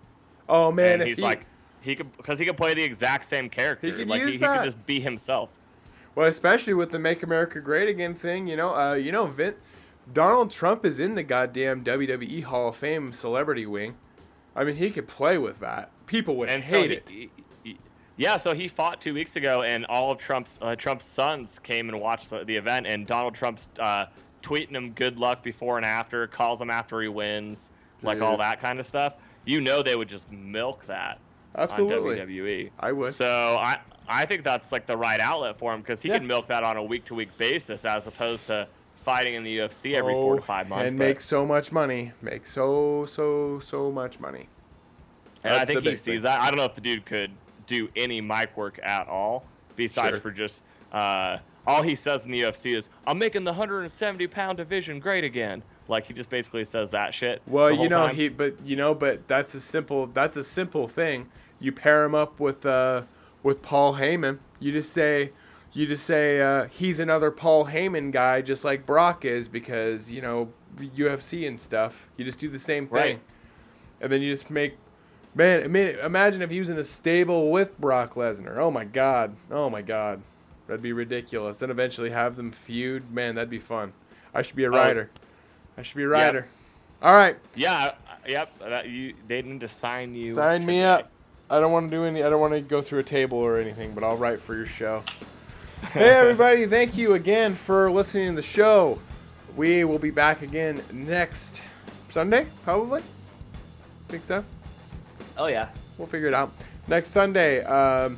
Speaker 1: Oh man,
Speaker 2: and
Speaker 1: if
Speaker 2: he's
Speaker 1: he,
Speaker 2: like, he could, because he could play the exact same character.
Speaker 1: He could
Speaker 2: like
Speaker 1: use
Speaker 2: he, he
Speaker 1: that.
Speaker 2: could just be himself.
Speaker 1: Well, especially with the Make America Great Again thing, you know, uh, you know, Vin, Donald Trump is in the goddamn W W E Hall of Fame celebrity wing. I mean, he could play with that. People would
Speaker 2: and
Speaker 1: hate
Speaker 2: so
Speaker 1: it.
Speaker 2: He, he, yeah, so he fought two weeks ago, and all of Trump's uh, Trump's sons came and watched the, the event, and Donald Trump's uh, tweeting him good luck before and after, calls him after he wins. Like all that kind of stuff, you know they would just milk that
Speaker 1: Absolutely.
Speaker 2: on W W E.
Speaker 1: I would.
Speaker 2: So I I think that's like the right outlet for him, because he
Speaker 1: yeah.
Speaker 2: can milk that on a week to week basis as opposed to fighting in the U F C every
Speaker 1: oh,
Speaker 2: four to five months.
Speaker 1: And
Speaker 2: but,
Speaker 1: make so much money. Make so so so much money.
Speaker 2: And
Speaker 1: That's
Speaker 2: I think
Speaker 1: the
Speaker 2: he
Speaker 1: big
Speaker 2: sees
Speaker 1: thing.
Speaker 2: that. I don't know if the dude could do any mic work at all, besides
Speaker 1: Sure.
Speaker 2: for just uh, all he says in the U F C is, "I'm making the one hundred seventy pound division great again." Like, he just basically says that shit.
Speaker 1: Well,
Speaker 2: the
Speaker 1: you
Speaker 2: whole
Speaker 1: know
Speaker 2: time.
Speaker 1: he, but you know, but that's a simple. That's a simple thing. You pair him up with uh, with Paul Heyman. You just say, you just say uh, he's another Paul Heyman guy, just like Brock is, because you know U F C and stuff. You just do the same thing,
Speaker 2: Right.
Speaker 1: and then you just make. Man, I mean, imagine if he was in a stable with Brock Lesnar. Oh my God. Oh my God. That'd be ridiculous. Then eventually have them feud. Man, that'd be fun. I should be a writer. Oh. I should be a writer. All right.
Speaker 2: Yeah. Yep. That, you, they need to sign you.
Speaker 1: Sign
Speaker 2: today.
Speaker 1: me up. I don't want to do any. I don't want to go through a table or anything, but I'll write for your show. Hey, everybody. Thank you again for listening to the show. We will be back again next Sunday, probably. Think so?
Speaker 2: Oh, yeah.
Speaker 1: We'll figure it out. Next Sunday, um,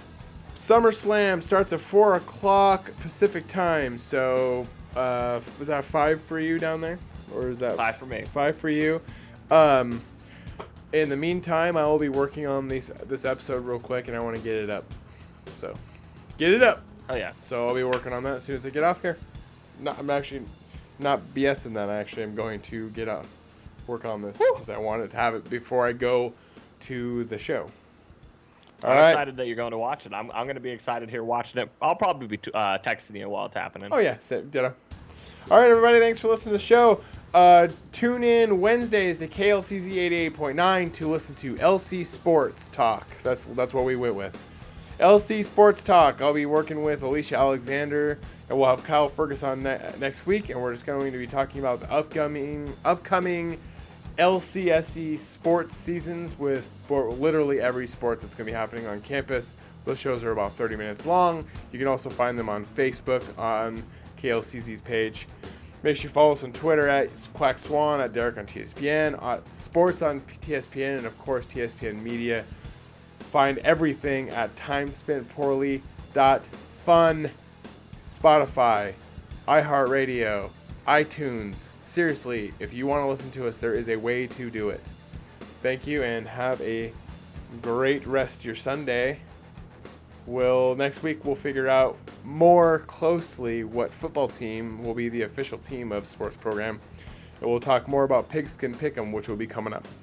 Speaker 1: SummerSlam starts at four o'clock Pacific time. So, uh, was that five for you down there? Or is that
Speaker 2: Five for me.
Speaker 1: Five for you. Um, in the meantime, I will be working on these, this episode real quick, and I want to get it up. So, get it up.
Speaker 2: Oh, yeah.
Speaker 1: So, I'll be working on that as soon as I get off here. No, I'm actually not BSing that. Actually, I'm going to get off, work on this, because I wanted to have it before I go to the show. All
Speaker 2: I'm
Speaker 1: right.
Speaker 2: excited that you're going to watch it. I'm, I'm going to be excited here watching it. I'll probably be t- uh, texting you while it's happening.
Speaker 1: Oh, yeah. Same, ditto. All right, everybody. Thanks for listening to the show. Uh, tune in Wednesdays to K L C Z eighty-eight point nine to listen to L C Sports Talk. That's that's what we went with. L C Sports Talk. I'll be working with Alicia Alexander, and we'll have Kyle Ferguson on ne- next week, and we're just going to be talking about the upcoming upcoming L C S E sports seasons with literally every sport that's going to be happening on campus. Those shows are about thirty minutes long. You can also find them on Facebook on K L C Z's page. Make sure you follow us on Twitter at Quack Swan, at Derek on T S P N, at Sports on T S P N, and of course T S P N Media. Find everything at timespentpoorly dot fun, Spotify, iHeartRadio, iTunes. Seriously, if you want to listen to us, there is a way to do it. Thank you, and have a great rest of your Sunday. We'll, next week, we'll figure out more closely what football team will be the official team of sports program. And we'll talk more about Pigskin Pick'em, which will be coming up.